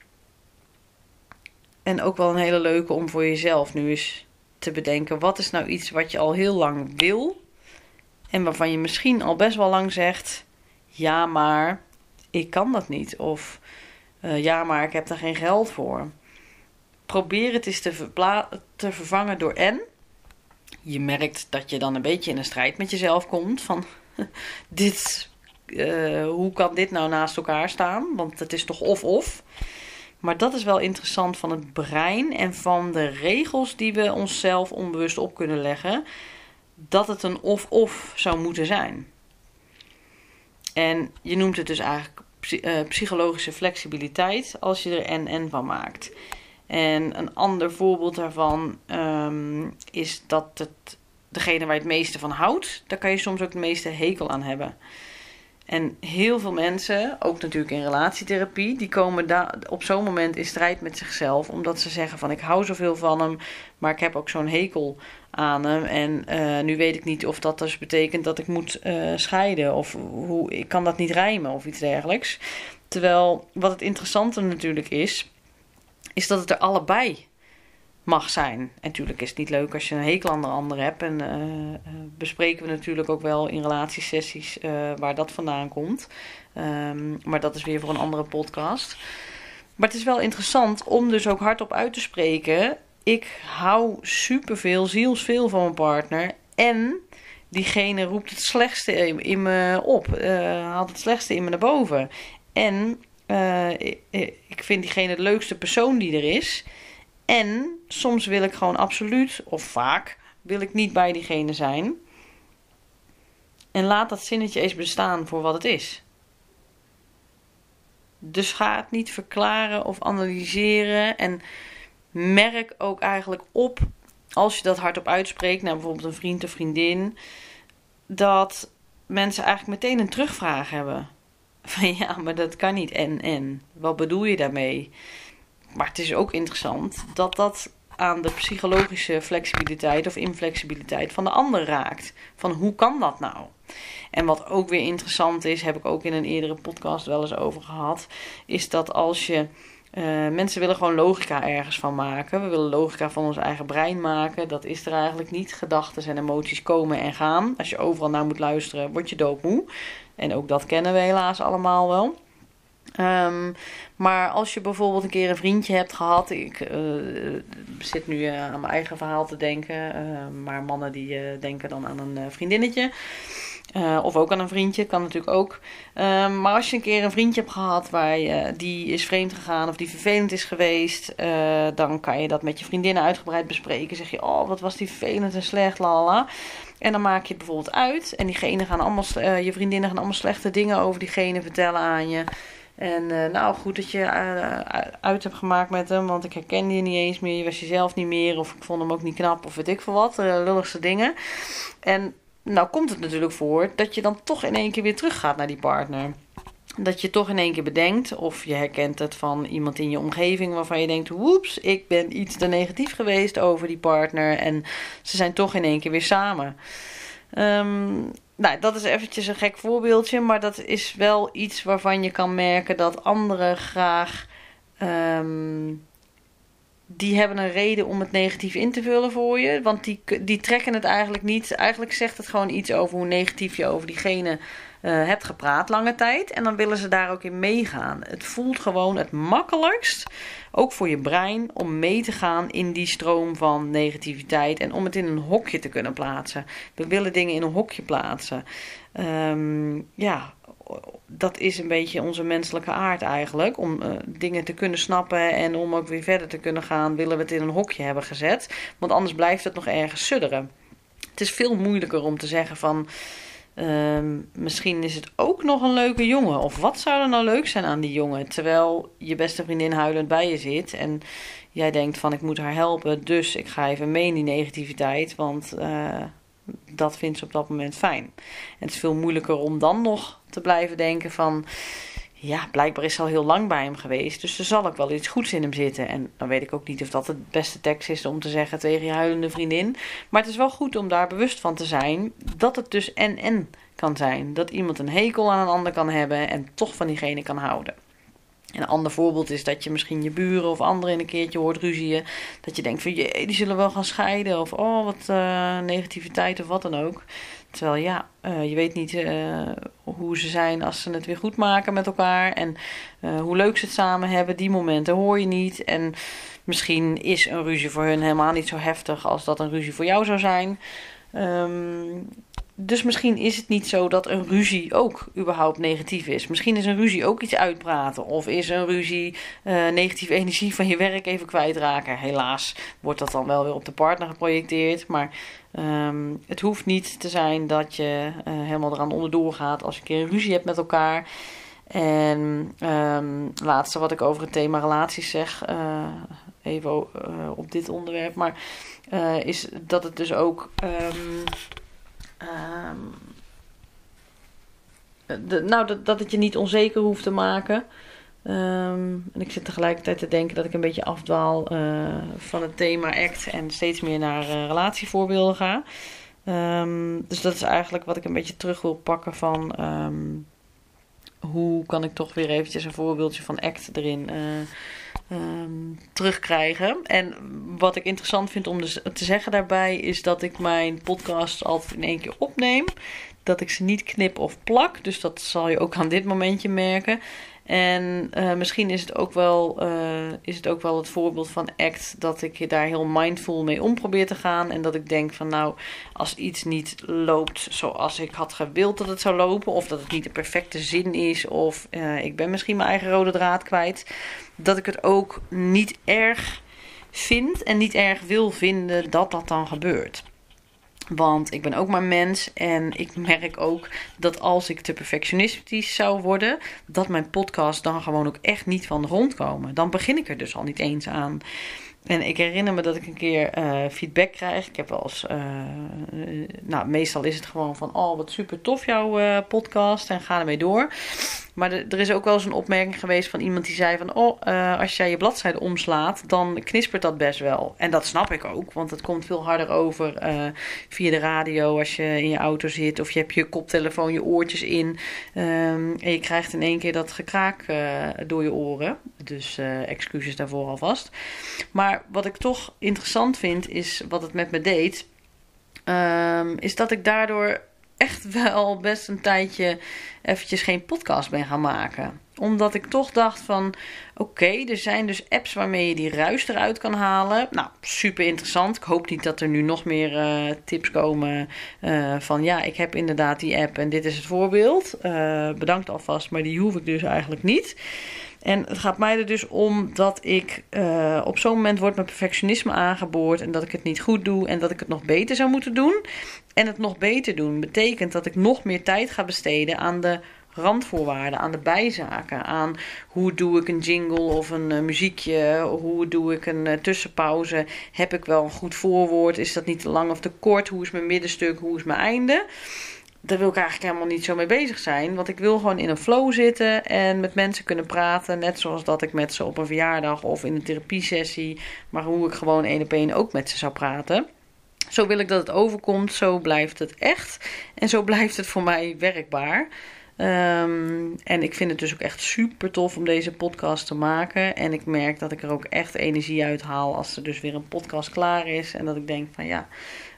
En ook wel een hele leuke om voor jezelf nu eens te bedenken. Wat is nou iets wat je al heel lang wil? En waarvan je misschien al best wel lang zegt, ja maar ik kan dat niet. Of uh, ja maar ik heb daar geen geld voor. Probeer het eens te, verpla- te vervangen door en. Je merkt dat je dan een beetje in een strijd met jezelf komt. Van dit... Uh, hoe kan dit nou naast elkaar staan? Want het is toch of-of. Maar dat is wel interessant van het brein en van de regels die we onszelf onbewust op kunnen leggen. Dat het een of-of zou moeten zijn. En je noemt het dus eigenlijk uh, psychologische flexibiliteit als je er en-en van maakt. En een ander voorbeeld daarvan um, is dat het, degene waar je het meeste van houdt, daar kan je soms ook het meeste hekel aan hebben. En heel veel mensen, ook natuurlijk in relatietherapie, die komen da- op zo'n moment in strijd met zichzelf. Omdat ze zeggen van ik hou zoveel van hem, maar ik heb ook zo'n hekel aan hem. En uh, nu weet ik niet of dat dus betekent dat ik moet uh, scheiden. Of hoe, ik kan dat niet rijmen of iets dergelijks. Terwijl wat het interessante natuurlijk is, is dat het er allebei mag zijn. En natuurlijk is het niet leuk als je een hekel aan de ander hebt. En uh, uh, bespreken we natuurlijk ook wel in relatiesessies uh, waar dat vandaan komt. Um, maar dat is weer voor een andere podcast. Maar het is wel interessant om dus ook hardop uit te spreken. Ik hou superveel, zielsveel van mijn partner. En diegene roept het slechtste in, in me op. Uh, haalt het slechtste in me naar boven. En uh, ik, ik vind diegene de leukste persoon die er is. En soms wil ik gewoon absoluut, of vaak, wil ik niet bij diegene zijn. En laat dat zinnetje eens bestaan voor wat het is. Dus ga het niet verklaren of analyseren. En merk ook eigenlijk op, als je dat hardop uitspreekt, naar bijvoorbeeld een vriend of vriendin, dat mensen eigenlijk meteen een terugvraag hebben. Van ja, maar dat kan niet en en. Wat bedoel je daarmee? Maar het is ook interessant dat dat aan de psychologische flexibiliteit of inflexibiliteit van de ander raakt. Van hoe kan dat nou? En wat ook weer interessant is, heb ik ook in een eerdere podcast wel eens over gehad, is dat als je Uh, mensen willen gewoon logica ergens van maken. We willen logica van ons eigen brein maken. Dat is er eigenlijk niet. Gedachten en emoties komen en gaan. Als je overal naar moet luisteren, word je doodmoe. En ook dat kennen we helaas allemaal wel. Um, maar als je bijvoorbeeld een keer een vriendje hebt gehad. Ik uh, zit nu uh, aan mijn eigen verhaal te denken. Uh, maar mannen die uh, denken dan aan een uh, vriendinnetje. Uh, of ook aan een vriendje, kan natuurlijk ook. Um, maar als je een keer een vriendje hebt gehad waar je, die is vreemd gegaan of die vervelend is geweest, uh, dan kan je dat met je vriendinnen uitgebreid bespreken. Zeg je, oh wat was die vervelend en slecht, lala. En dan maak je het bijvoorbeeld uit. En diegene gaan allemaal, uh, je vriendinnen gaan allemaal slechte dingen over diegene vertellen aan je. En uh, nou, goed dat je uh, uit hebt gemaakt met hem, want ik herkende je niet eens meer. Je was jezelf niet meer of ik vond hem ook niet knap of weet ik veel wat. Uh, lulligste dingen. En nou komt het natuurlijk voor dat je dan toch in één keer weer teruggaat naar die partner. Dat je toch in één keer bedenkt, of je herkent het van iemand in je omgeving waarvan je denkt, woeps, ik ben iets te negatief geweest over die partner en ze zijn toch in één keer weer samen. Um, nou, dat is eventjes een gek voorbeeldje, maar dat is wel iets waarvan je kan merken dat anderen graag, um, die hebben een reden om het negatief in te vullen voor je. Want die, die trekken het eigenlijk niet. Eigenlijk zegt het gewoon iets over hoe negatief je over diegene uh, hebt gepraat lange tijd. En dan willen ze daar ook in meegaan. Het voelt gewoon het makkelijkst, ook voor je brein, om mee te gaan in die stroom van negativiteit. En om het in een hokje te kunnen plaatsen. We willen dingen in een hokje plaatsen. Um, ja... Dat is een beetje onze menselijke aard eigenlijk. Om uh, dingen te kunnen snappen en om ook weer verder te kunnen gaan, willen we het in een hokje hebben gezet. Want anders blijft het nog ergens sudderen. Het is veel moeilijker om te zeggen van, uh, misschien is het ook nog een leuke jongen. Of wat zou er nou leuk zijn aan die jongen? Terwijl je beste vriendin huilend bij je zit en jij denkt van, ik moet haar helpen, dus ik ga even mee in die negativiteit, want Uh, dat vindt ze op dat moment fijn. En het is veel moeilijker om dan nog te blijven denken van, ja, blijkbaar is ze al heel lang bij hem geweest, dus er zal ook wel iets goeds in hem zitten. En dan weet ik ook niet of dat de beste tekst is om te zeggen tegen je huilende vriendin. Maar het is wel goed om daar bewust van te zijn dat het dus en-en kan zijn. Dat iemand een hekel aan een ander kan hebben en toch van diegene kan houden. En een ander voorbeeld is dat je misschien je buren of anderen een keertje hoort ruzieën. Dat je denkt van, jee, die zullen wel gaan scheiden. Of, oh, wat uh, negativiteit of wat dan ook. Terwijl, ja, uh, je weet niet uh, hoe ze zijn als ze het weer goed maken met elkaar. En uh, hoe leuk ze het samen hebben. Die momenten hoor je niet. En misschien is een ruzie voor hun helemaal niet zo heftig als dat een ruzie voor jou zou zijn. Um, Dus misschien is het niet zo dat een ruzie ook überhaupt negatief is. Misschien is een ruzie ook iets uitpraten. Of is een ruzie uh, negatieve energie van je werk even kwijtraken. Helaas wordt dat dan wel weer op de partner geprojecteed. Maar um, het hoeft niet te zijn dat je uh, helemaal eraan onderdoor gaat als je een keer een ruzie hebt met elkaar. En um, laatste wat ik over het thema relaties zeg, uh, even uh, op dit onderwerp. Maar uh, is dat het dus ook Um, Um, de, nou, dat, dat het je niet onzeker hoeft te maken. Um, en ik zit tegelijkertijd te denken dat ik een beetje afdwaal uh, van het thema ACT en steeds meer naar uh, relatievoorbeelden ga. Um, dus dat is eigenlijk wat ik een beetje terug wil pakken van Um, hoe kan ik toch weer eventjes een voorbeeldje van ACT erin uh, Um, terugkrijgen. En wat ik interessant vind om dus te zeggen daarbij is dat ik mijn podcast altijd in één keer opneem. Dat ik ze niet knip of plak. Dus dat zal je ook aan dit momentje merken. En uh, misschien is het, ook wel, uh, is het ook wel het voorbeeld van ACT dat ik daar heel mindful mee om probeer te gaan. En dat ik denk van nou, als iets niet loopt zoals ik had gewild dat het zou lopen. Of dat het niet de perfecte zin is. Of uh, ik ben misschien mijn eigen rode draad kwijt. Dat ik het ook niet erg vind en niet erg wil vinden dat dat dan gebeurt. Want ik ben ook maar mens en ik merk ook dat als ik te perfectionistisch zou worden, dat mijn podcast dan gewoon ook echt niet van de grond komen. Dan begin ik er dus al niet eens aan. En ik herinner me dat ik een keer uh, feedback krijg. Ik heb wel eens, uh, uh, nou meestal is het gewoon van, oh wat super tof jouw uh, podcast en ga ermee door. Maar de, er is ook wel eens een opmerking geweest van iemand die zei van, oh uh, als jij je bladzijde omslaat, dan knispert dat best wel. En dat snap ik ook, want het komt veel harder over uh, via de radio als je in je auto zit. Of je hebt je koptelefoon, je oortjes in. Um, en je krijgt in één keer dat gekraak uh, door je oren. Dus uh, excuses daarvoor alvast. Maar wat ik toch interessant vind is wat het met me deed. Um, is dat ik daardoor echt wel best een tijdje eventjes geen podcast ben gaan maken. Omdat ik toch dacht van, oké, okay, er zijn dus apps waarmee je die ruis eruit kan halen. Nou, super interessant. Ik hoop niet dat er nu nog meer uh, tips komen uh, van, ja, ik heb inderdaad die app en dit is het voorbeeld. Uh, bedankt alvast, maar die hoef ik dus eigenlijk niet. En het gaat mij er dus om dat ik uh, op zo'n moment wordt mijn perfectionisme aangeboord en dat ik het niet goed doe en dat ik het nog beter zou moeten doen. En het nog beter doen betekent dat ik nog meer tijd ga besteden aan de randvoorwaarden, aan de bijzaken, aan hoe doe ik een jingle of een uh, muziekje, hoe doe ik een uh, tussenpauze, heb ik wel een goed voorwoord, is dat niet te lang of te kort, hoe is mijn middenstuk, hoe is mijn einde. Daar wil ik eigenlijk helemaal niet zo mee bezig zijn. Want ik wil gewoon in een flow zitten en met mensen kunnen praten. Net zoals dat ik met ze op een verjaardag of in een therapiesessie. Maar hoe ik gewoon één op één ook met ze zou praten. Zo wil ik dat het overkomt. Zo blijft het echt. En zo blijft het voor mij werkbaar. Um, en ik vind het dus ook echt super tof om deze podcast te maken. En ik merk dat ik er ook echt energie uit haal als er dus weer een podcast klaar is. En dat ik denk van ja...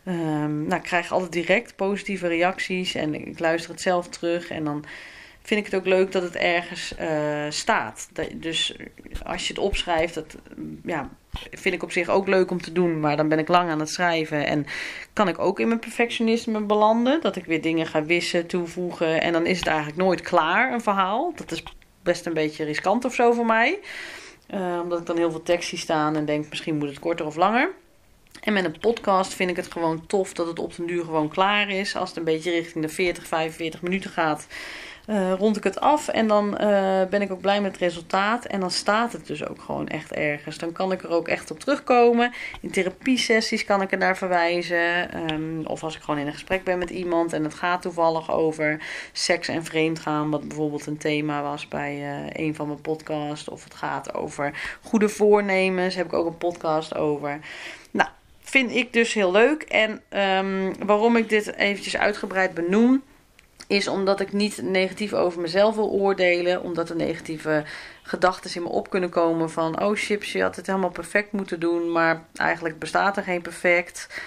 Um, nou, ik krijg altijd direct positieve reacties en ik luister het zelf terug en dan vind ik het ook leuk dat het ergens uh, staat. Dat, dus als je het opschrijft, dat ja, vind ik op zich ook leuk om te doen, maar dan ben ik lang aan het schrijven en kan ik ook in mijn perfectionisme belanden, dat ik weer dingen ga wissen, toevoegen en dan is het eigenlijk nooit klaar, een verhaal. Dat is best een beetje riskant of zo voor mij, uh, omdat ik dan heel veel tekst zie staan en denk misschien moet het korter of langer. En met een podcast vind ik het gewoon tof dat het op den duur gewoon klaar is. Als het een beetje richting de veertig, vijfenveertig minuten gaat, uh, rond ik het af. En dan uh, ben ik ook blij met het resultaat. En dan staat het dus ook gewoon echt ergens. Dan kan ik er ook echt op terugkomen. In therapiesessies kan ik er naar verwijzen. Um, of als ik gewoon in een gesprek ben met iemand en het gaat toevallig over seks en vreemdgaan. Wat bijvoorbeeld een thema was bij uh, een van mijn podcasts. Of het gaat over goede voornemens. Daar heb ik ook een podcast over. Nou, vind ik dus heel leuk. En um, waarom ik dit eventjes uitgebreid benoem, is omdat ik niet negatief over mezelf wil oordelen. Omdat er negatieve gedachten in me op kunnen komen van, oh chips, je had het helemaal perfect moeten doen, maar eigenlijk bestaat er geen perfect.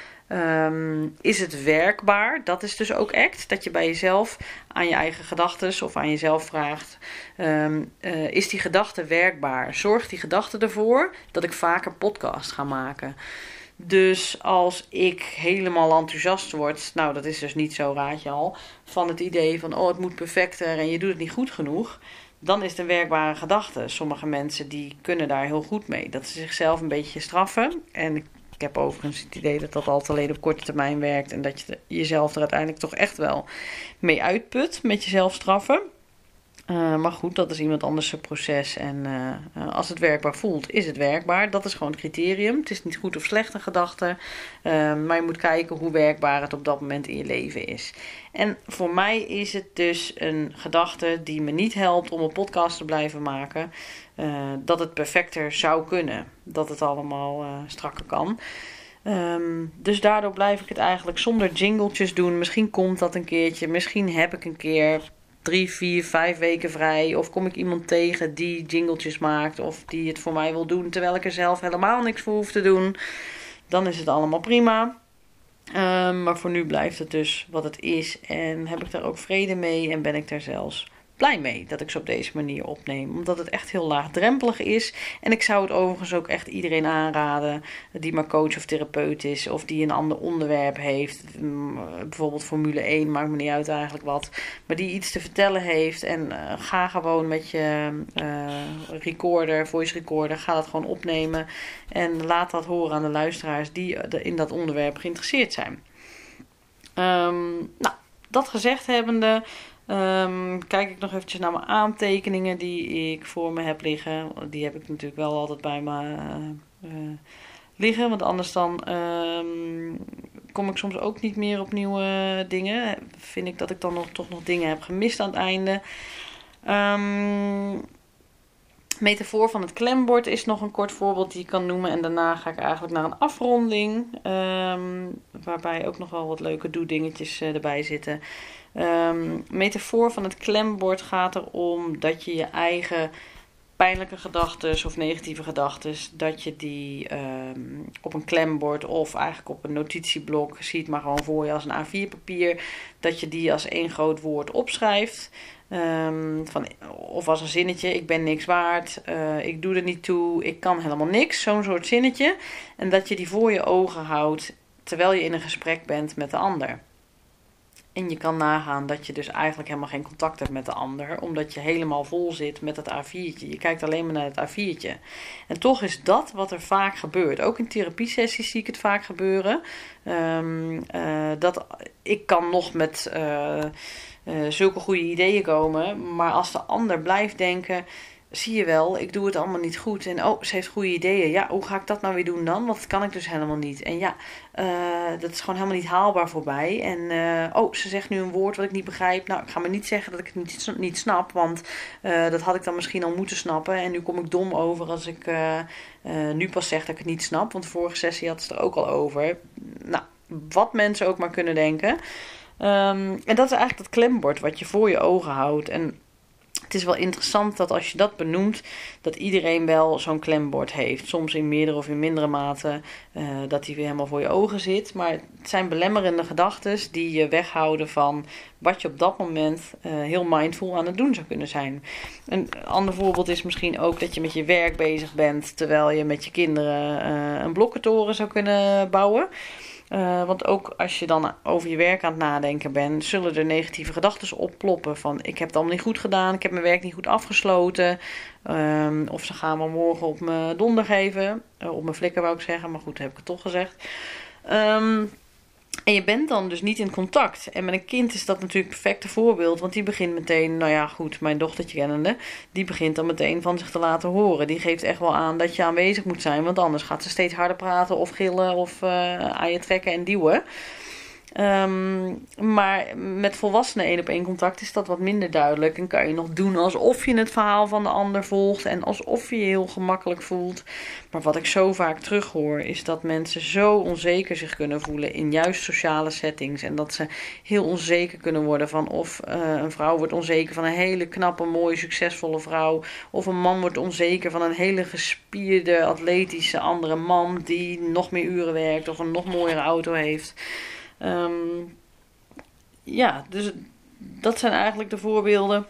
Um, is het werkbaar? Dat is dus ook ACT. Dat je bij jezelf aan je eigen gedachten of aan jezelf vraagt, um, uh, is die gedachte werkbaar? Zorgt die gedachte ervoor dat ik vaker podcast ga maken? Dus als ik helemaal enthousiast word, nou dat is dus niet zo, raad je al, van het idee van oh het moet perfecter en je doet het niet goed genoeg, dan is het een werkbare gedachte. Sommige mensen die kunnen daar heel goed mee, dat ze zichzelf een beetje straffen. En ik heb overigens het idee dat dat altijd alleen op korte termijn werkt en dat je jezelf er uiteindelijk toch echt wel mee uitput met jezelf straffen. Uh, maar goed, dat is iemand anders zijn proces. En uh, uh, als het werkbaar voelt, is het werkbaar. Dat is gewoon het criterium. Het is niet goed of slecht een gedachte. Uh, maar je moet kijken hoe werkbaar het op dat moment in je leven is. En voor mij is het dus een gedachte die me niet helpt om een podcast te blijven maken. Uh, dat het perfecter zou kunnen. Dat het allemaal uh, strakker kan. Um, dus daardoor blijf ik het eigenlijk zonder jingletjes doen. Misschien komt dat een keertje. Misschien heb ik een keer drie, vier, vijf weken vrij. Of kom ik iemand tegen die jingletjes maakt. Of die het voor mij wil doen. Terwijl ik er zelf helemaal niks voor hoef te doen. Dan is het allemaal prima. Um, maar voor nu blijft het dus wat het is. En heb ik daar ook vrede mee. En ben ik daar zelfs blij mee dat ik ze op deze manier opneem. Omdat het echt heel laagdrempelig is. En ik zou het overigens ook echt iedereen aanraden die maar coach of therapeut is. Of die een ander onderwerp heeft. Bijvoorbeeld Formule één, maakt me niet uit eigenlijk wat. Maar die iets te vertellen heeft. En uh, ga gewoon met je uh, recorder, voice recorder, ga dat gewoon opnemen. En laat dat horen aan de luisteraars die in dat onderwerp geïnteresseerd zijn. Um, nou, dat gezegd hebbende, Um, kijk ik nog eventjes naar mijn aantekeningen die ik voor me heb liggen. Die heb ik natuurlijk wel altijd bij me uh, uh, liggen. Want anders dan um, kom ik soms ook niet meer op nieuwe dingen. Vind ik dat ik dan nog, toch nog dingen heb gemist aan het einde. Um, metafoor van het klembord is nog een kort voorbeeld die ik kan noemen. En daarna ga ik eigenlijk naar een afronding. Um, waarbij ook nog wel wat leuke doe-dingetjes uh, erbij zitten. Um, metafoor van het klembord gaat erom dat je je eigen pijnlijke gedachten of negatieve gedachten, dat je die um, op een klembord of eigenlijk op een notitieblok, zie het maar gewoon voor je als een A vier papier, dat je die als één groot woord opschrijft. Um, van, of als een zinnetje, ik ben niks waard, uh, ik doe er niet toe, ik kan helemaal niks, zo'n soort zinnetje. En dat je die voor je ogen houdt terwijl je in een gesprek bent met de ander. En je kan nagaan dat je dus eigenlijk helemaal geen contact hebt met de ander, omdat je helemaal vol zit met het A viertje. Je kijkt alleen maar naar het A viertje. En toch is dat wat er vaak gebeurt. Ook in therapiesessies zie ik het vaak gebeuren. Um, uh, dat ik kan nog met uh, uh, zulke goede ideeën komen, maar als de ander blijft denken, zie je wel, ik doe het allemaal niet goed. En oh, ze heeft goede ideeën. Ja, hoe ga ik dat nou weer doen dan? Want dat kan ik dus helemaal niet. En ja, uh, dat is gewoon helemaal niet haalbaar voorbij. En uh, oh, ze zegt nu een woord wat ik niet begrijp. Nou, ik ga maar niet zeggen dat ik het niet, niet snap. Want uh, dat had ik dan misschien al moeten snappen. En nu kom ik dom over als ik uh, uh, nu pas zeg dat ik het niet snap. Want de vorige sessie had ze er ook al over. Nou, wat mensen ook maar kunnen denken. Um, en dat is eigenlijk dat klembord wat je voor je ogen houdt. En het is wel interessant dat als je dat benoemt, dat iedereen wel zo'n klembord heeft. Soms in meerdere of in mindere mate, uh, dat die weer helemaal voor je ogen zit. Maar het zijn belemmerende gedachten die je weghouden van wat je op dat moment uh, heel mindful aan het doen zou kunnen zijn. Een ander voorbeeld is misschien ook dat je met je werk bezig bent, terwijl je met je kinderen uh, een blokkentoren zou kunnen bouwen. Uh, want ook als je dan over je werk aan het nadenken bent, zullen er negatieve gedachten opploppen van ik heb het allemaal niet goed gedaan, ik heb mijn werk niet goed afgesloten. Um, of ze gaan me morgen op mijn donder geven, uh, op mijn flikker wou ik zeggen, maar goed, heb ik het toch gezegd. Um, En je bent dan dus niet in contact. En met een kind is dat natuurlijk het perfecte voorbeeld. Want die begint meteen, nou ja goed, mijn dochtertje kennende, die begint dan meteen van zich te laten horen. Die geeft echt wel aan dat je aanwezig moet zijn. Want anders gaat ze steeds harder praten of gillen of uh, aan je trekken en duwen. Um, maar met volwassenen één op één contact is dat wat minder duidelijk. En kan je nog doen alsof je het verhaal van de ander volgt. En alsof je je heel gemakkelijk voelt. Maar wat ik zo vaak terughoor is dat mensen zo onzeker zich kunnen voelen in juist sociale settings. En dat ze heel onzeker kunnen worden van of uh, een vrouw wordt onzeker van een hele knappe, mooie, succesvolle vrouw. Of een man wordt onzeker van een hele gespierde, atletische andere man die nog meer uren werkt of een nog mooiere auto heeft. Um, ja, dus dat zijn eigenlijk de voorbeelden.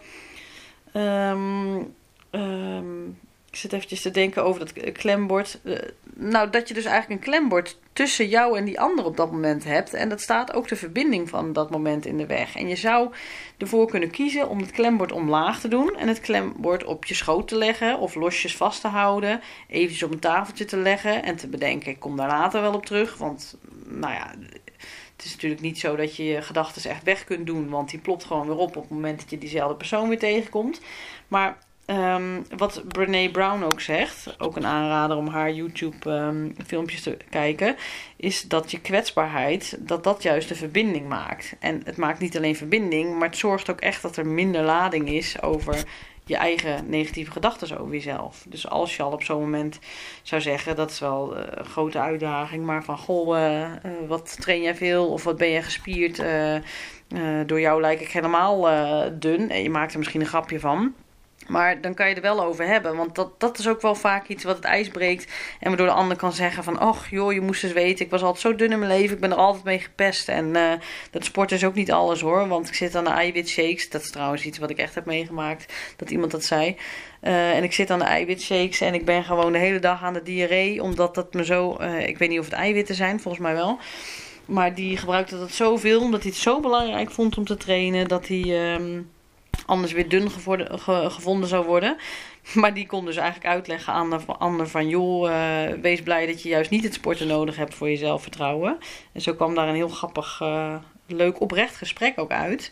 Um, um, ik zit eventjes te denken over dat klembord. Uh, nou, dat je dus eigenlijk een klembord tussen jou en die ander op dat moment hebt. En dat staat ook de verbinding van dat moment in de weg. En je zou ervoor kunnen kiezen om het klembord omlaag te doen. En het klembord op je schoot te leggen of losjes vast te houden. Eventjes op een tafeltje te leggen en te bedenken, ik kom daar later wel op terug. Want, nou ja, het is natuurlijk niet zo dat je je gedachten echt weg kunt doen. Want die plopt gewoon weer op op het moment dat je diezelfde persoon weer tegenkomt. Maar um, wat Brené Brown ook zegt, ook een aanrader om haar YouTube um, filmpjes te kijken, is dat je kwetsbaarheid, dat dat juist de verbinding maakt. En het maakt niet alleen verbinding, maar het zorgt ook echt dat er minder lading is over je eigen negatieve gedachten over jezelf. Dus als je al op zo'n moment zou zeggen, dat is wel een grote uitdaging, maar van goh, uh, uh, wat train jij veel of wat ben je gespierd? Uh, uh, door jou lijk ik helemaal uh, dun. En je maakt er misschien een grapje van. Maar dan kan je er wel over hebben. Want dat, dat is ook wel vaak iets wat het ijs breekt. En waardoor de ander kan zeggen van, och joh, je moest eens weten. Ik was altijd zo dun in mijn leven. Ik ben er altijd mee gepest. En uh, dat sport is ook niet alles hoor. Want ik zit aan de eiwitshakes. Dat is trouwens iets wat ik echt heb meegemaakt. Dat iemand dat zei. Uh, en ik zit aan de eiwitshakes. En ik ben gewoon de hele dag aan de diarree. Omdat dat me zo, uh, ik weet niet of het eiwitten zijn. Volgens mij wel. Maar die gebruikte dat zoveel. Omdat hij het zo belangrijk vond om te trainen. Dat hij Um, anders weer dun gevonden, ge, gevonden zou worden. Maar die kon dus eigenlijk uitleggen aan de ander van, joh, uh, wees blij dat je juist niet het sporten nodig hebt voor je zelfvertrouwen. En zo kwam daar een heel grappig, uh, leuk oprecht gesprek ook uit.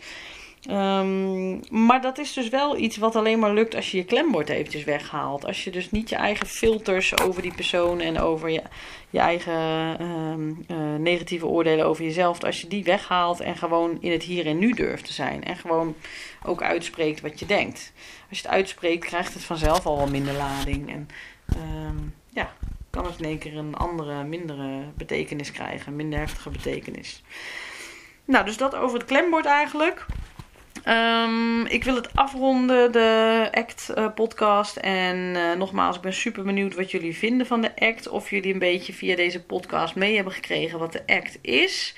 Um, maar dat is dus wel iets wat alleen maar lukt als je je klembord eventjes weghaalt. Als je dus niet je eigen filters over die persoon en over je, je eigen um, uh, negatieve oordelen over jezelf, als je die weghaalt en gewoon in het hier en nu durft te zijn. En gewoon ook uitspreekt wat je denkt. Als je het uitspreekt, krijgt het vanzelf al wel minder lading. En um, ja, kan het in één keer een andere, mindere betekenis krijgen. Een minder heftige betekenis. Nou, dus dat over het klembord eigenlijk. Um, ik wil het afronden, de ACT uh, podcast. En uh, nogmaals, ik ben super benieuwd wat jullie vinden van de ACT. Of jullie een beetje via deze podcast mee hebben gekregen wat de ACT is.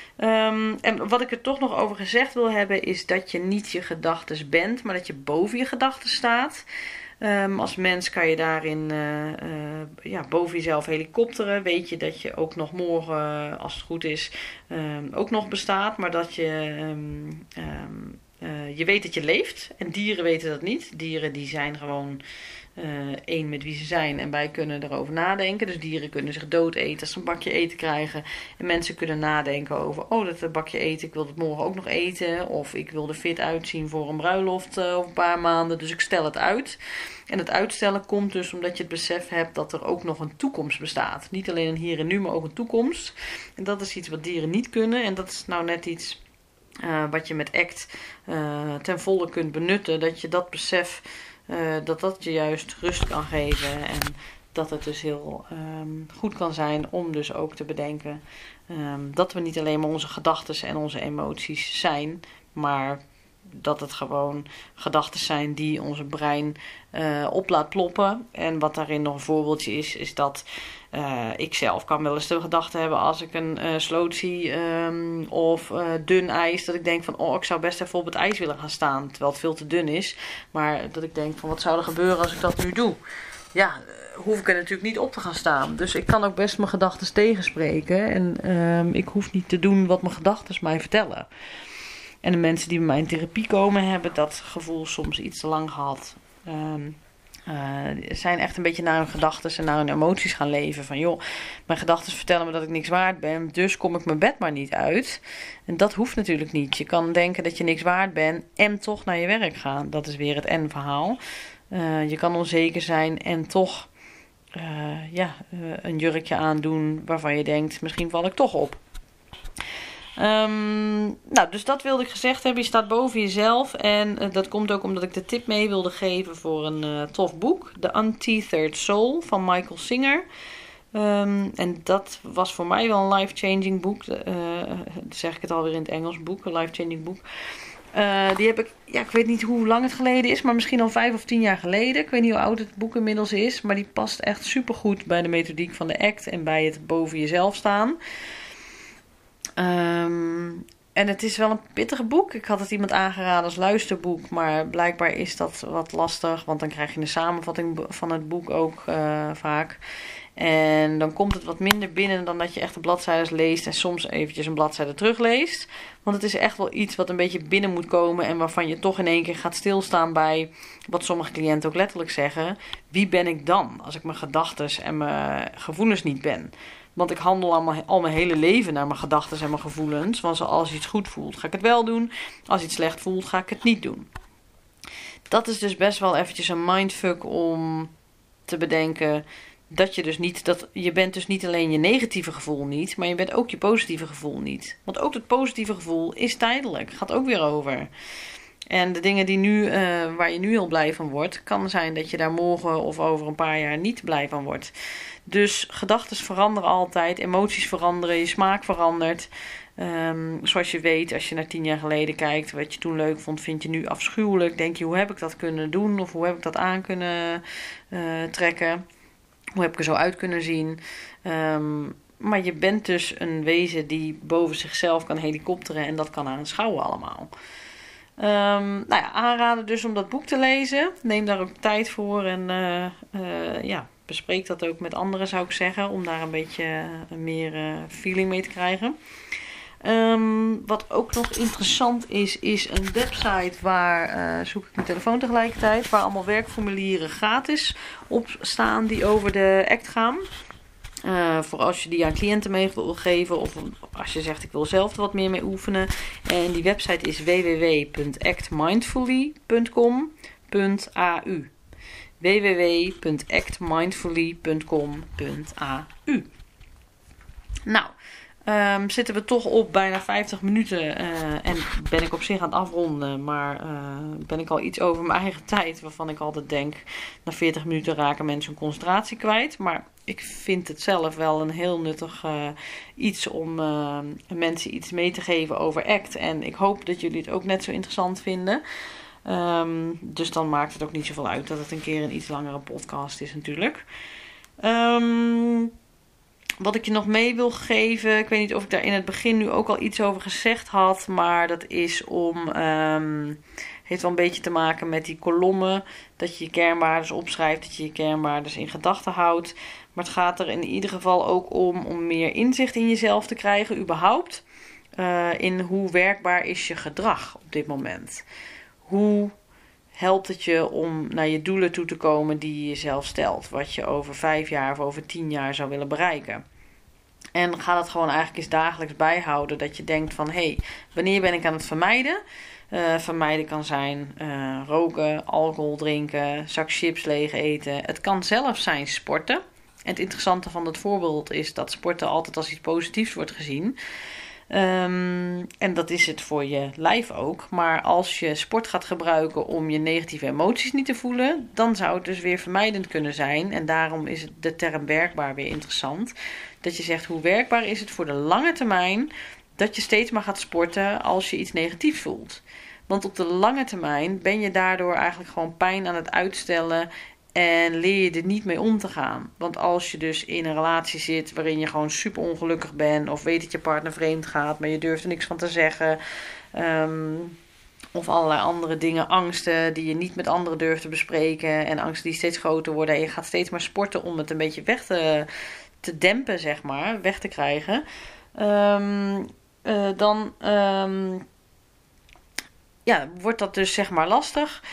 Um, en wat ik er toch nog over gezegd wil hebben, is dat je niet je gedachtes bent, maar dat je boven je gedachten staat. Um, als mens kan je daarin uh, uh, ja, boven jezelf helikopteren. Weet je dat je ook nog morgen, als het goed is, um, ook nog bestaat. Maar dat je, um, um, uh, je weet dat je leeft. En dieren weten dat niet. Dieren die zijn gewoon uh, één met wie ze zijn. En wij kunnen erover nadenken. Dus dieren kunnen zich dood eten als ze een bakje eten krijgen. En mensen kunnen nadenken over, oh, dat bakje eten, ik wil het morgen ook nog eten. Of ik wil er fit uitzien voor een bruiloft uh, over een paar maanden. Dus ik stel het uit. En het uitstellen komt dus omdat je het besef hebt dat er ook nog een toekomst bestaat. Niet alleen een hier en nu, maar ook een toekomst. En dat is iets wat dieren niet kunnen. En dat is nou net iets uh, wat je met ACT uh, ten volle kunt benutten. Dat je dat besef, uh, dat dat je juist rust kan geven. En dat het dus heel um, goed kan zijn om dus ook te bedenken um, dat we niet alleen maar onze gedachten en onze emoties zijn, maar dat het gewoon gedachten zijn die onze brein uh, op laat ploppen. En wat daarin nog een voorbeeldje is, is dat uh, ik zelf kan wel eens de gedachte hebben als ik een uh, sloot zie um, of uh, dun ijs, dat ik denk van, oh, ik zou best even op het ijs willen gaan staan, terwijl het veel te dun is. Maar dat ik denk van, wat zou er gebeuren als ik dat nu doe? Ja, hoef ik er natuurlijk niet op te gaan staan. Dus ik kan ook best mijn gedachten tegenspreken. En um, ik hoef niet te doen wat mijn gedachten mij vertellen. En de mensen die bij mij in therapie komen, hebben dat gevoel soms iets te lang gehad. Um, uh, zijn echt een beetje naar hun gedachten en naar hun emoties gaan leven. Van joh, mijn gedachten vertellen me dat ik niks waard ben, dus kom ik mijn bed maar niet uit. En dat hoeft natuurlijk niet. Je kan denken dat je niks waard bent en toch naar je werk gaan. Dat is weer het en-verhaal. Uh, je kan onzeker zijn en toch uh, ja, uh, een jurkje aandoen waarvan je denkt, misschien val ik toch op. Um, nou, dus dat wilde ik gezegd hebben. Je staat boven jezelf. En uh, dat komt ook omdat ik de tip mee wilde geven voor een uh, tof boek. The Untethered Soul van Michael Singer. Um, en dat was voor mij wel een life-changing boek. Uh, dan zeg ik het alweer in het Engels, boek. Een life-changing boek. Uh, die heb ik, ja, ik weet niet hoe lang het geleden is, maar misschien al vijf of tien jaar geleden. Ik weet niet hoe oud het boek inmiddels is, maar die past echt supergoed bij de methodiek van de ACT en bij het boven jezelf staan. Um, en het is wel een pittig boek. Ik had het iemand aangeraden als luisterboek, maar blijkbaar is dat wat lastig, want dan krijg je een samenvatting van het boek ook uh, vaak. En dan komt het wat minder binnen dan dat je echt de bladzijden leest en soms eventjes een bladzijde terugleest. Want het is echt wel iets wat een beetje binnen moet komen en waarvan je toch in één keer gaat stilstaan bij wat sommige cliënten ook letterlijk zeggen. Wie ben ik dan als ik mijn gedachten en mijn gevoelens niet ben? Want ik handel al mijn, al mijn hele leven naar mijn gedachten en mijn gevoelens. Want als iets goed voelt, ga ik het wel doen. Als iets slecht voelt, ga ik het niet doen. Dat is dus best wel eventjes een mindfuck om te bedenken dat je dus niet, dat je bent dus niet alleen je negatieve gevoel niet, maar je bent ook je positieve gevoel niet. Want ook het positieve gevoel is tijdelijk, gaat ook weer over. En de dingen die nu, uh, waar je nu heel blij van wordt, kan zijn dat je daar morgen of over een paar jaar niet blij van wordt. Dus gedachten veranderen altijd, emoties veranderen, je smaak verandert. Um, zoals je weet, als je naar tien jaar geleden kijkt, wat je toen leuk vond, vind je nu afschuwelijk. Denk je, hoe heb ik dat kunnen doen of hoe heb ik dat aan kunnen uh, trekken? Hoe heb ik er zo uit kunnen zien? Um, maar je bent dus een wezen die boven zichzelf kan helikopteren en dat kan aanschouwen allemaal. Um, nou ja, aanraden dus om dat boek te lezen. Neem daar ook tijd voor en uh, uh, ja, bespreek dat ook met anderen, zou ik zeggen, om daar een beetje uh, meer uh, feeling mee te krijgen. Um, wat ook nog interessant is, is een website waar, uh, zoek ik mijn telefoon tegelijkertijd, waar allemaal werkformulieren gratis op staan die over de ACT gaan. Uh, voor als je die aan cliënten mee wil geven of als je zegt ik wil zelf er wat meer mee oefenen. En die website is w w w punt act mindfully punt com punt a u. w w w punt act mindfully punt com punt a u. Nou, Um, zitten we toch op bijna vijftig minuten uh, en ben ik op zich aan het afronden, maar uh, ben ik al iets over mijn eigen tijd, waarvan ik altijd denk, na veertig minuten raken mensen hun concentratie kwijt. Maar ik vind het zelf wel een heel nuttig uh, iets om uh, mensen iets mee te geven over ACT. En ik hoop dat jullie het ook net zo interessant vinden. Um, dus dan maakt het ook niet zoveel uit dat het een keer een iets langere podcast is natuurlijk. Um, Wat ik je nog mee wil geven, ik weet niet of ik daar in het begin nu ook al iets over gezegd had, maar dat is om, um, heeft wel een beetje te maken met die kolommen, dat je je kernwaarden opschrijft, dat je je kernwaarden in gedachten houdt. Maar het gaat er in ieder geval ook om, om meer inzicht in jezelf te krijgen, überhaupt, uh, in hoe werkbaar is je gedrag op dit moment. Hoe helpt het je om naar je doelen toe te komen die je jezelf stelt, wat je over vijf jaar of over tien jaar zou willen bereiken. En ga dat gewoon eigenlijk eens dagelijks bijhouden. Dat je denkt van, hé, hey, wanneer ben ik aan het vermijden? Uh, vermijden kan zijn uh, roken, alcohol drinken, zak chips leeg eten. Het kan zelfs zijn sporten. En het interessante van dat voorbeeld is dat sporten altijd als iets positiefs wordt gezien. Um, en dat is het voor je lijf ook. Maar als je sport gaat gebruiken om je negatieve emoties niet te voelen, dan zou het dus weer vermijdend kunnen zijn. En daarom is het de term werkbaar weer interessant. Dat je zegt, hoe werkbaar is het voor de lange termijn dat je steeds maar gaat sporten als je iets negatiefs voelt. Want op de lange termijn ben je daardoor eigenlijk gewoon pijn aan het uitstellen en leer je er niet mee om te gaan. Want als je dus in een relatie zit waarin je gewoon super ongelukkig bent, of weet dat je partner vreemd gaat, maar je durft er niks van te zeggen, um, of allerlei andere dingen, angsten die je niet met anderen durft te bespreken, en angsten die steeds groter worden, en je gaat steeds maar sporten om het een beetje weg te, te dempen, zeg maar, weg te krijgen, um, uh, dan um, ja, wordt dat dus zeg maar lastig.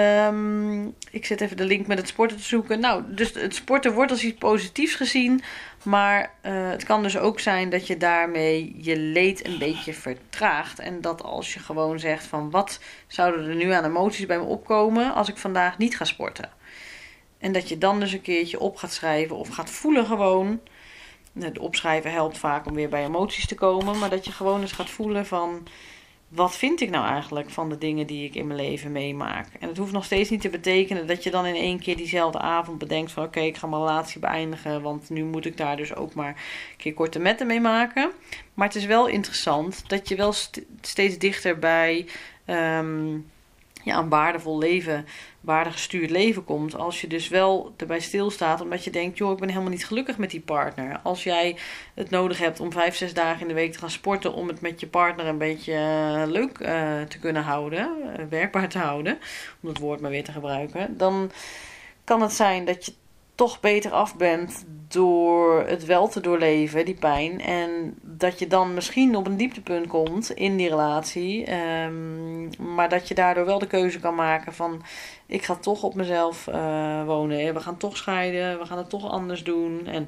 Um, ik zit even de link met het sporten te zoeken. Nou, dus het sporten wordt als iets positiefs gezien. Maar uh, het kan dus ook zijn dat je daarmee je leed een beetje vertraagt. En dat als je gewoon zegt van, wat zouden er nu aan emoties bij me opkomen als ik vandaag niet ga sporten? En dat je dan dus een keertje op gaat schrijven of gaat voelen gewoon. Het opschrijven helpt vaak om weer bij emoties te komen. Maar dat je gewoon eens gaat voelen van, wat vind ik nou eigenlijk van de dingen die ik in mijn leven meemaak? En het hoeft nog steeds niet te betekenen dat je dan in één keer diezelfde avond bedenkt van, oké, okay, ik ga mijn relatie beëindigen, want nu moet ik daar dus ook maar een keer korte metten mee maken. Maar het is wel interessant dat je wel st- steeds dichter bij um, ja, een waardevol leven, waardegestuurd leven komt. Als je dus wel erbij stilstaat, omdat je denkt, joh, ik ben helemaal niet gelukkig met die partner. Als jij het nodig hebt om vijf, zes dagen in de week te gaan sporten, om het met je partner een beetje uh, leuk uh, te kunnen houden, uh, werkbaar te houden, om het woord maar weer te gebruiken, dan kan het zijn dat je toch beter af bent door het wel te doorleven, die pijn. En dat je dan misschien op een dieptepunt komt in die relatie. Um, maar dat je daardoor wel de keuze kan maken van, ik ga toch op mezelf uh, wonen. We gaan toch scheiden. We gaan het toch anders doen. En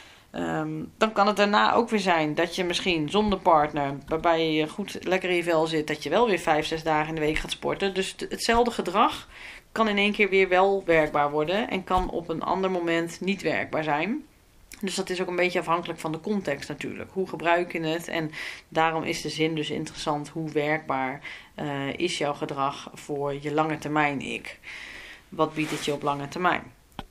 um, dan kan het daarna ook weer zijn dat je misschien zonder partner, waarbij je goed lekker in je vel zit, dat je wel weer vijf, zes dagen in de week gaat sporten. Dus t- hetzelfde gedrag kan in één keer weer wel werkbaar worden en kan op een ander moment niet werkbaar zijn. Dus dat is ook een beetje afhankelijk van de context natuurlijk. Hoe gebruik je het? En daarom is de zin dus interessant. Hoe werkbaar uh, is jouw gedrag voor je lange termijn ik? Wat biedt het je op lange termijn?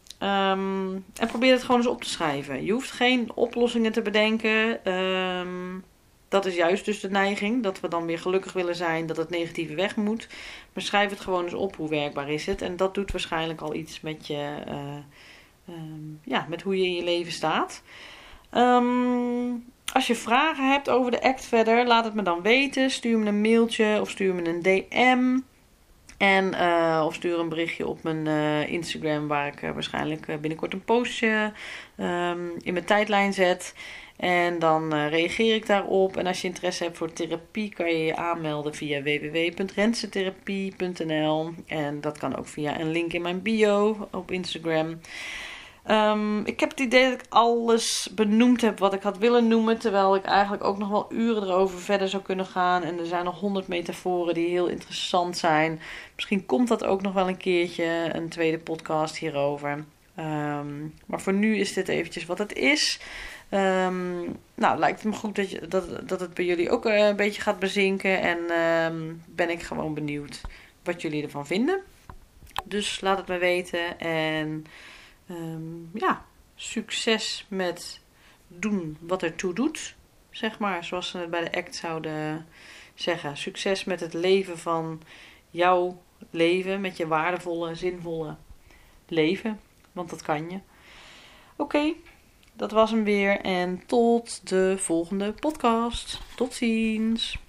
Um, en probeer het gewoon eens op te schrijven. Je hoeft geen oplossingen te bedenken. Um, Dat is juist dus de neiging, dat we dan weer gelukkig willen zijn, dat het negatieve weg moet. Maar schrijf het gewoon eens op, hoe werkbaar is het. En dat doet waarschijnlijk al iets met je, uh, um, ja, met hoe je in je leven staat. Um, als je vragen hebt over de ACT verder, laat het me dan weten. Stuur me een mailtje of stuur me een D M. En, uh, of stuur een berichtje op mijn uh, Instagram, waar ik uh, waarschijnlijk uh, binnenkort een postje um, in mijn tijdlijn zet. En dan uh, reageer ik daarop. En als je interesse hebt voor therapie, kan je je aanmelden via w w w punt rensetherapie punt n l. En dat kan ook via een link in mijn bio op Instagram. Um, ik heb het idee dat ik alles benoemd heb wat ik had willen noemen. Terwijl ik eigenlijk ook nog wel uren erover verder zou kunnen gaan. En er zijn nog honderd metaforen die heel interessant zijn. Misschien komt dat ook nog wel een keertje, een tweede podcast hierover. Um, maar voor nu is dit eventjes wat het is. Um, nou, lijkt het me goed dat, je, dat, dat het bij jullie ook uh, een beetje gaat bezinken. En um, ben ik gewoon benieuwd wat jullie ervan vinden. Dus laat het me weten. En um, ja, succes met doen wat ertoe doet. Zeg maar, zoals ze het bij de act zouden zeggen. Succes met het leven van jouw leven. Met je waardevolle, zinvolle leven. Want dat kan je. Oké, okay, dat was hem weer. En tot de volgende podcast. Tot ziens.